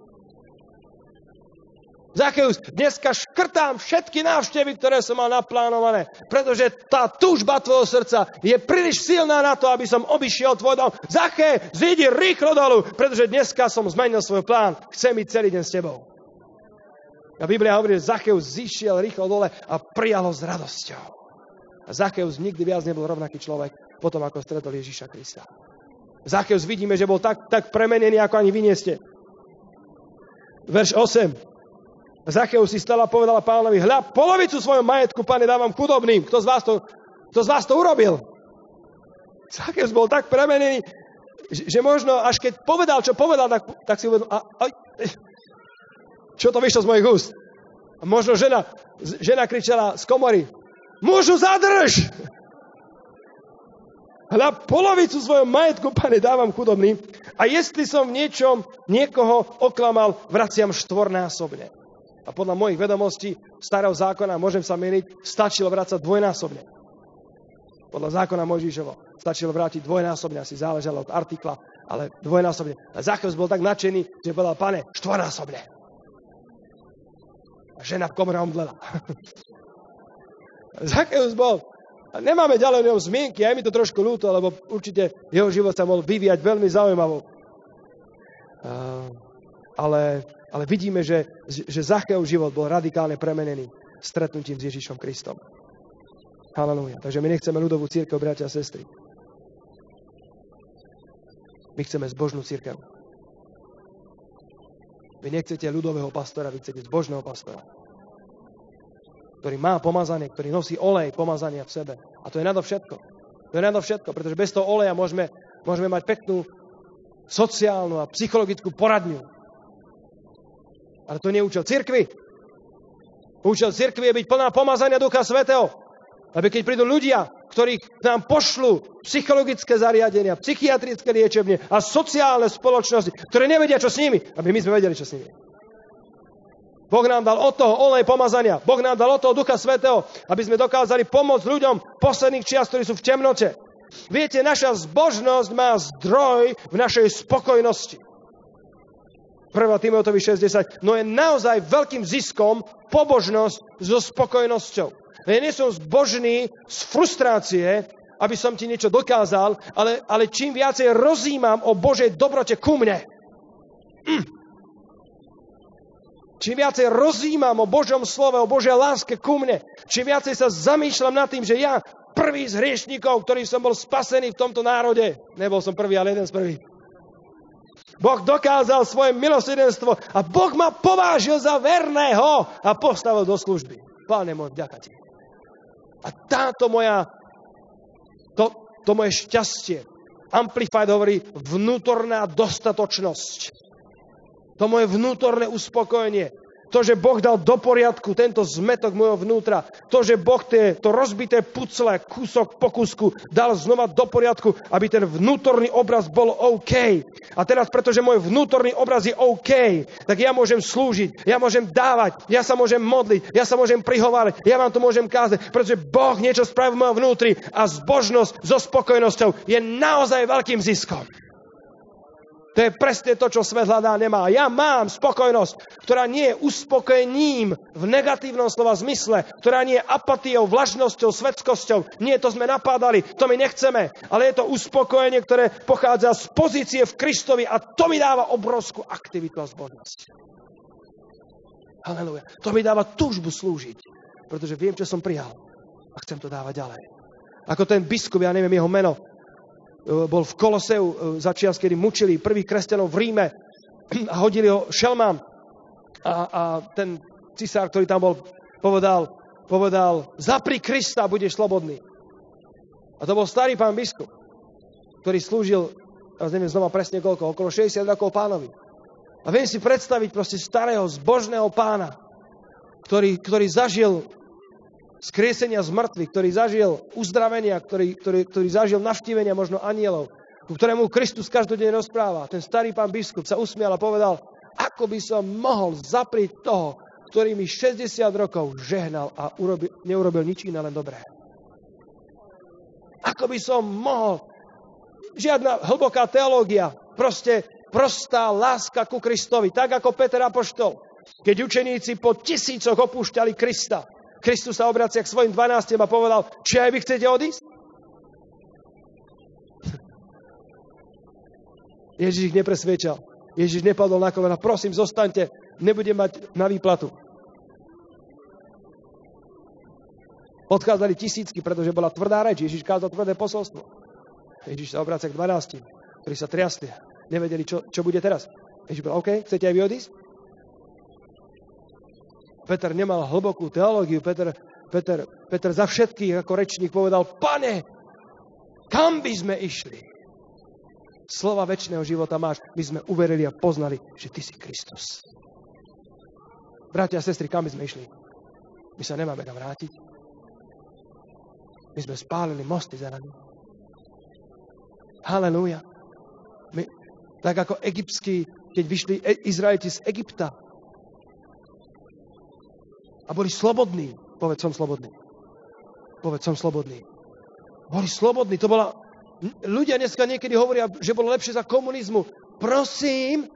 Zacheus, dneska škrtám všetky návštevy, ktoré som mal naplánované, pretože tá túžba tvojho srdca je príliš silná na to, aby som obišiel tvoj dom. Zaché, zídi rýchlo dolu, pretože dneska som zmenil svoj plán. Chcem byť celý deň s tebou. A Biblia hovorí, že Zacheus zišiel rýchlo dole a prijal ho s radosťou. A Zacheus nikdy viac nebol rovnaký človek potom, ako stretol Ježiša Krista. Zacheus vidíme, že bol tak premenený, ako ani vy nie ste. Verš 8. Zacheus si stal a povedal pánovi, hľa, polovicu svojho majetku, pane, dávam chudobným. Kto z vás to urobil? Zacheus bol tak premenený, že možno až keď povedal, čo povedal, tak si uvedomil, čo to vyšlo z mojich úst? A možno žena kričala z komory, mužu, zadrž! Hľa, polovicu svojho majetku, pane, dávam chudobným. A jestli som v niečom niekoho oklamal, vraciam štvornásobne. A podľa mojich vedomostí starého zákona, môžem sa mýliť, stačilo vrácať dvojnásobne. Podľa zákona Mojžišovo stačilo vrátiť dvojnásobne, asi záležalo od artikla, ale dvojnásobne. A Zacheus bol tak nadšený, že povedal, pane, štvornásobne. A žena v komore omdlela. Zacheus bol, a nemáme ďalej o ňom zmienky, aj mi to trošku ľúto, lebo určite jeho život sa mohol vyvíjať veľmi zaujímavo. Ale vidíme, že Zacheus život bol radikálne premenený stretnutím s Ježišom Kristom. Halelúja. Takže my nechceme ľudovú cirkev, bratia a sestry. My chceme zbožnú cirkev. Vy nechcete ľudového pastora, vy chcete zbožného pastora, ktorý má pomazanie, ktorý nosí olej pomazania v sebe. A to je nadovšetko. To je nadovšetko, pretože bez toho oleja môžeme mať peknú sociálnu a psychologickú poradňu. Ale to nie je účel cirkvi. Účel cirkvi je byť plná pomazania Ducha Svätého. Aby keď prídu ľudia, ktorých nám pošlú psychologické zariadenia, psychiatrické liečebne a sociálne spoločnosti, ktoré nevedia, čo s nimi, aby my sme vedeli, čo s nimi. Boh nám dal od toho olej pomazania. Boh nám dal od toho Ducha Svätého, aby sme dokázali pomôcť ľuďom posledných čias, ktorí sú v temnote. Viete, naša zbožnosť má zdroj v našej spokojnosti. 1. Timoteovi 6.10. No je naozaj veľkým ziskom pobožnosť so spokojnosťou. Ja nie som zbožný z frustrácie, aby som ti niečo dokázal, ale čím viacej rozímam o Božej dobrote ku mne, čím viacej rozímam o Božom slove, o Božej láske ku mne, čím viacej sa zamýšľam nad tým, že ja, prvý z hriešnikov, ktorý som bol spasený v tomto národe, nebol som prvý, ale jeden z prvých, Boh dokázal svoje milosrdenstvo a Boh ma povážil za verného a postavil do služby. Páne môj, vďaka ti. A táto to moje šťastie, Amplified hovorí vnútorná dostatočnosť. To moje vnútorné uspokojenie. To, že Boh dal do poriadku tento zmetok môjho vnútra. To, že Boh to rozbité pucle, kúsok po kúsku, dal znova do poriadku, aby ten vnútorný obraz bol OK. A teraz, pretože môj vnútorný obraz je OK, tak ja môžem slúžiť, ja môžem dávať, ja sa môžem modliť, ja sa môžem prihovárať, ja vám to môžem kázať, pretože Boh niečo spravil v mojom vnútri a zbožnosť so spokojnosťou je naozaj veľkým ziskom. To je presne to, čo svet hľadá, nemá. Ja mám spokojnosť, ktorá nie je uspokojením v negatívnom slova zmysle, ktorá nie je apatiou, vlažnosťou, svetskosťou. Nie, to sme napádali, to my nechceme. Ale je to uspokojenie, ktoré pochádza z pozície v Kristovi a to mi dáva obrovskú aktivitu a zbožnosť. Halelúja. To mi dáva túžbu slúžiť, pretože viem, čo som prijal a chcem to dávať ďalej. Ako ten biskup, ja neviem jeho meno, bol v Koloseu začias, kedy mučili prvých kresťanov v Ríme a hodili ho šelmám. A ten cisár, ktorý tam bol, povedal, zapri Krista, budeš slobodný. A to bol starý pán biskup, ktorý slúžil, ja neviem znova presne koľko, okolo 60 rokov pánovi. A viem si predstaviť proste starého, zbožného pána, ktorý zažil skriesenia z mŕtvych, ktorý zažil uzdravenia, ktorý zažil navštívenia možno anielov, ku ktorému Kristus každodenne rozpráva. Ten starý pán biskup sa usmial a povedal, ako by som mohol zapriť toho, ktorý mi 60 rokov žehnal a neurobil nič iné, len dobré. Ako by som mohol, žiadna hlboká teológia, proste prostá láska ku Kristovi, tak ako Peter apoštol. Keď učeníci po tisícoch opúšťali Krista, Kristus sa obracia k svojim 12 a povedal, či aj vy chcete odísť? Ježiš ich nepresviečal. Ježiš nepadol na kolena, prosím, zostaňte, nebudem mať na výplatu. Odchádzali tisícky, pretože bola tvrdá reč. Ježiš kázal tvrdé posolstvo. Ježiš sa obracia k 12, ktorí sa triasli. Nevedeli, čo bude teraz. Ježiš povedal, OK, chcete aj vy odísť? Peter nemal hlbokú teológiu. Peter za všetkých ako rečník povedal, Pane, kam by sme išli? Slova večného života máš. My sme uverili a poznali, že ty si Kristus. Bratia a sestry, kam by sme išli? My sa nemáme kam vrátiť. My sme spálili mosty za nami. Halelúja. Tak ako egyptskí, keď vyšli Izraeliti z Egypta a boli slobodní. Povedz, som slobodný. Povedz, som slobodný. Boli slobodní. To bola... Ľudia dneska niekedy hovoria, že bolo lepšie za komunizmu. Prosím.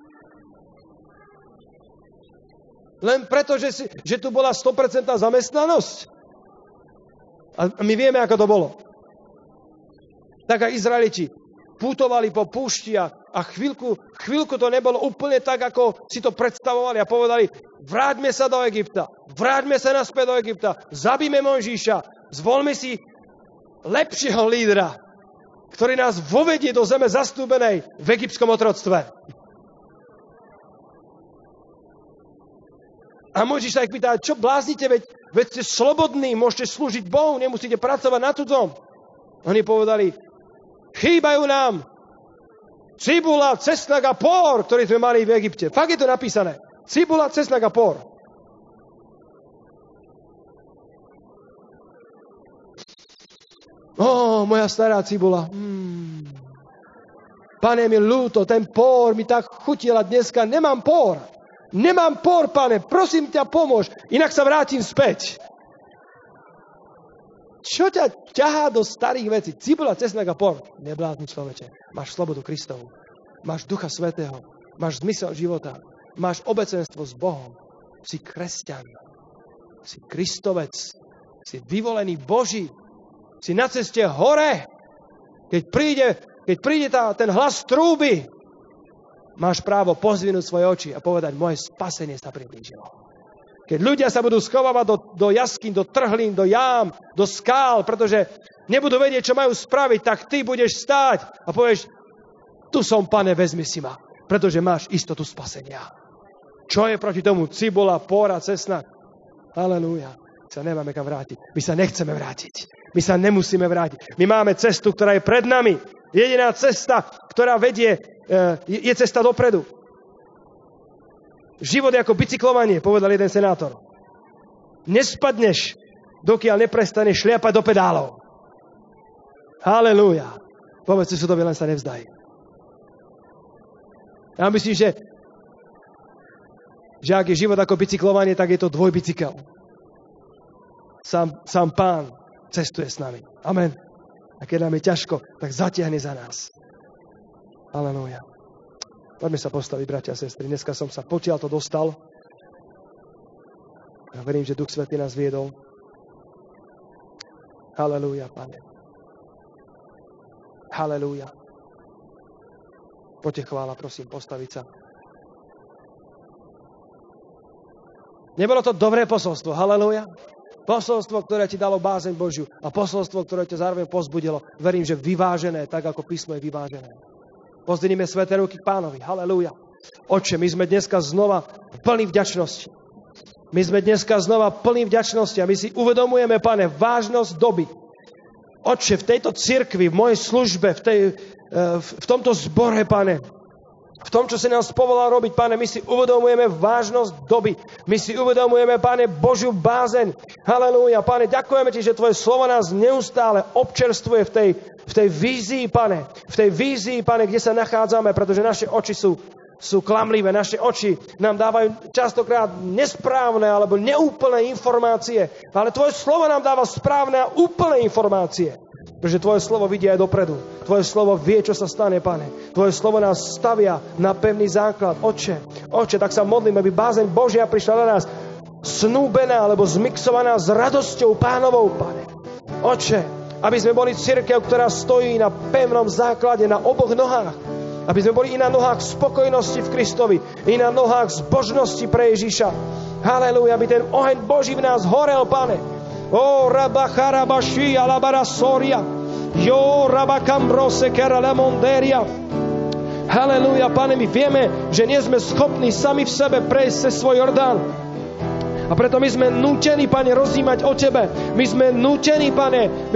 Len preto, že tu bola 100% zamestnanosť. A my vieme, ako to bolo. Tak aj Izraeliti putovali po púšti a chvíľku to nebolo úplne tak, ako si to predstavovali a povedali, vráťme sa do Egypta, vráťme sa naspäť do Egypta, zabíme Mojžiša, zvolme si lepšieho lídra, ktorý nás vovedie do zeme zastúbenej v egyptskom otroctve. A Mojžiš sa ich pýta, čo bláznite, veď ste slobodní, môžete slúžiť Bohu, nemusíte pracovať na cudzom. Oni povedali, chýbajú nám cibula, cesnak a pór, ktorý sme mali v Egypte. Fakt je to napísané. Cibula, cesnak a pór. Moja stará cibula. Pane, mi ľúto, ten pór mi tak chutil a dneska nemám pór. Nemám pór, pane, prosím ťa, pomôž, inak sa vrátim späť. Čo ťa ťahá do starých vecí? Cibula, cesnak a pór. Neblázni, človeče. Máš slobodu Kristovu. Máš Ducha Svätého. Máš zmysel života. Máš obecenstvo s Bohom. Si kresťan. Si Kristovec. Si vyvolený Boží. Si na ceste hore. Keď príde ten hlas trúby, máš právo pozvinúť svoje oči a povedať, moje spasenie sa priblížilo. Keď ľudia sa budú schovávať do jaskýň, do trhlín, do jám, do skál, pretože nebudú vedieť, čo majú spraviť, tak ty budeš stáť a povieš, tu som, pane, vezmi si ma, pretože máš istotu spasenia. Čo je proti tomu? Cibula, póra, cesnak. Halelúja. My sa nemáme kam vrátiť. My sa nechceme vrátiť. My sa nemusíme vrátiť. My máme cestu, ktorá je pred nami. Jediná cesta, ktorá vedie, je cesta dopredu. Život je ako bicyklovanie, povedal jeden senátor. Nespadneš, dokiaľ neprestaneš šliapať do pedálov. Halelúja. Povedz si to, len sa nevzdaj. Ja myslím, že ak je život ako bicyklovanie, tak je to dvojbicykel. Sám Pán cestuje s nami. Amen. A keď nám je ťažko, tak zatiahne za nás. Halelúja. Poďme sa postaviť, bratia a sestry. Dneska som sa potiaľto dostal. Ja verím, že Duch Svätý nás viedol. Halelúja, Pane. Halelúja. Poďte chvála, prosím, postaviť sa. Nebolo to dobré posolstvo. Halelúja. Posolstvo, ktoré ti dalo bázeň Božiu a posolstvo, ktoré ťa zároveň pozbudilo. Verím, že vyvážené, tak ako písmo je vyvážené. Pozdvihnime sväté ruky k Pánovi. Halelúja. Oče, my sme dneska znova plní vďačnosti. My sme dneska znova plní vďačnosti a my si uvedomujeme, Pane, vážnosť doby. Oče, v tejto cirkvi, v mojej službe, v tomto zbore, Pane, v tom, čo si nás povolal robiť, Pane, my si uvedomujeme vážnosť doby. My si uvedomujeme, Pane, Božiu bázeň. Halelúja, Pane, ďakujeme Ti, že Tvoje slovo nás neustále občerstvuje v tej vízii, Pane. V tej vízii, Pane, kde sa nachádzame, pretože naše oči sú klamlivé. Naše oči nám dávajú častokrát nesprávne alebo neúplné informácie. Ale Tvoje slovo nám dáva správne a úplné informácie. Pretože Tvoje slovo vidí aj dopredu. Tvoje slovo vie, čo sa stane, Pane. Tvoje slovo nás stavia na pevný základ. Oče, tak sa modlím, aby bázeň Božia prišla na nás snúbená alebo zmixovaná s radosťou Pánovou, Pane. Oče, aby sme boli cirkev, ktorá stojí na pevnom základe, na oboch nohách. Aby sme boli i na nohách spokojnosti v Kristovi, i na nohách zbožnosti pre Ježiša. Halelúja, aby ten oheň Boží v nás horel, Pane. O rabacharabashi alabarasoria. Jo rabakambrose keralamonderia. Halelúja, Pane, my vieme, že nie sme schopní sami v sebe prejsť cez svoj Jordán. A preto my sme nútení, Pane, rozímať o Tebe. My sme nútení, Pane,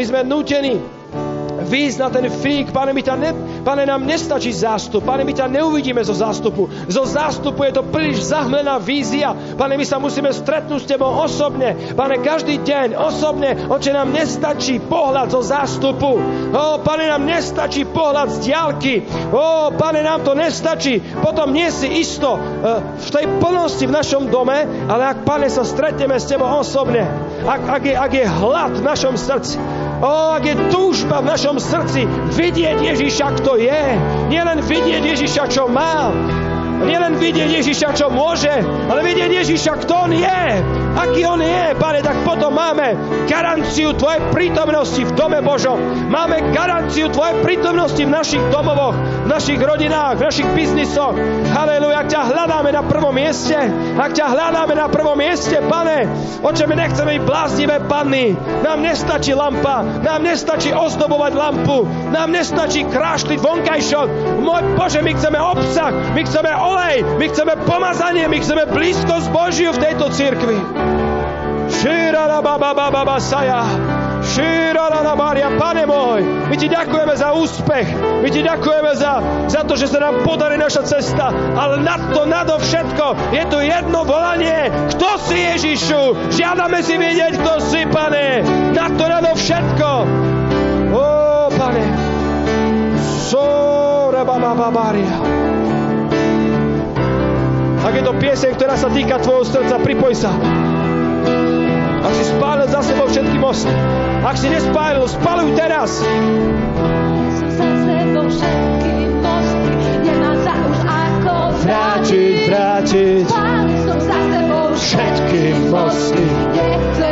výjsť na ten fík. Pane, nám nestačí zástup. Pane, my ťa neuvidíme zo zástupu. Zo zástupu je to príliš zahmlená vízia. Pane, my sa musíme stretnúť s Tebou osobne. Pane, každý deň osobne. Oče, nám nestačí pohľad zo zástupu. Pane, nám nestačí pohľad z diaľky. Pane, nám to nestačí. Potom nie si isto v tej plnosti v našom dome, ale ak, Pane, sa stretneme s Tebou osobne, ak je hlad v našom srdci, ak je túžba v našom srdci vidieť Ježiša, kto je. Nielen vidieť Ježiša, čo má. Nielen vidieť Ježiša, čo môže, ale vidieť Ježiša, kto on je. Aký on je, Pane, tak potom máme garanciu Tvojej prítomnosti v dome Božom. Máme garanciu Tvojej prítomnosti v našich domovoch, v našich rodinách, v našich biznisoch. Halelúja, ak ťa hľadáme na prvom mieste, Pane, Oče, my nechceme byť bláznivé panny. Nám nestačí lampa, nám nestačí ozdobovať lampu, nám nestačí krášliť vonkajšok. Môj Bože, my chceme obsah, my chceme olej, my chceme pomazanie, my chceme blízkosť Božiu v tejto cirkvi. Pane môj, my Ti ďakujeme za úspech, my Ti ďakujeme za to, že sa nám podarí naša cesta, ale nado všetko je tu jedno volanie. Kto si, Ježišu? Žiadame si vedieť, kto si, Pane. Nado všetko. Pane. Ak je to pieseň, ktorá sa týka tvojho srdca, pripoj sa. Ak si spálil za sebou všetky mosty, ak si nespálil, spaluj teraz. Som za sebou všetky mosty, nemám sa už ako vrátiť. Spálil som za sebou všetky mosty, nechcem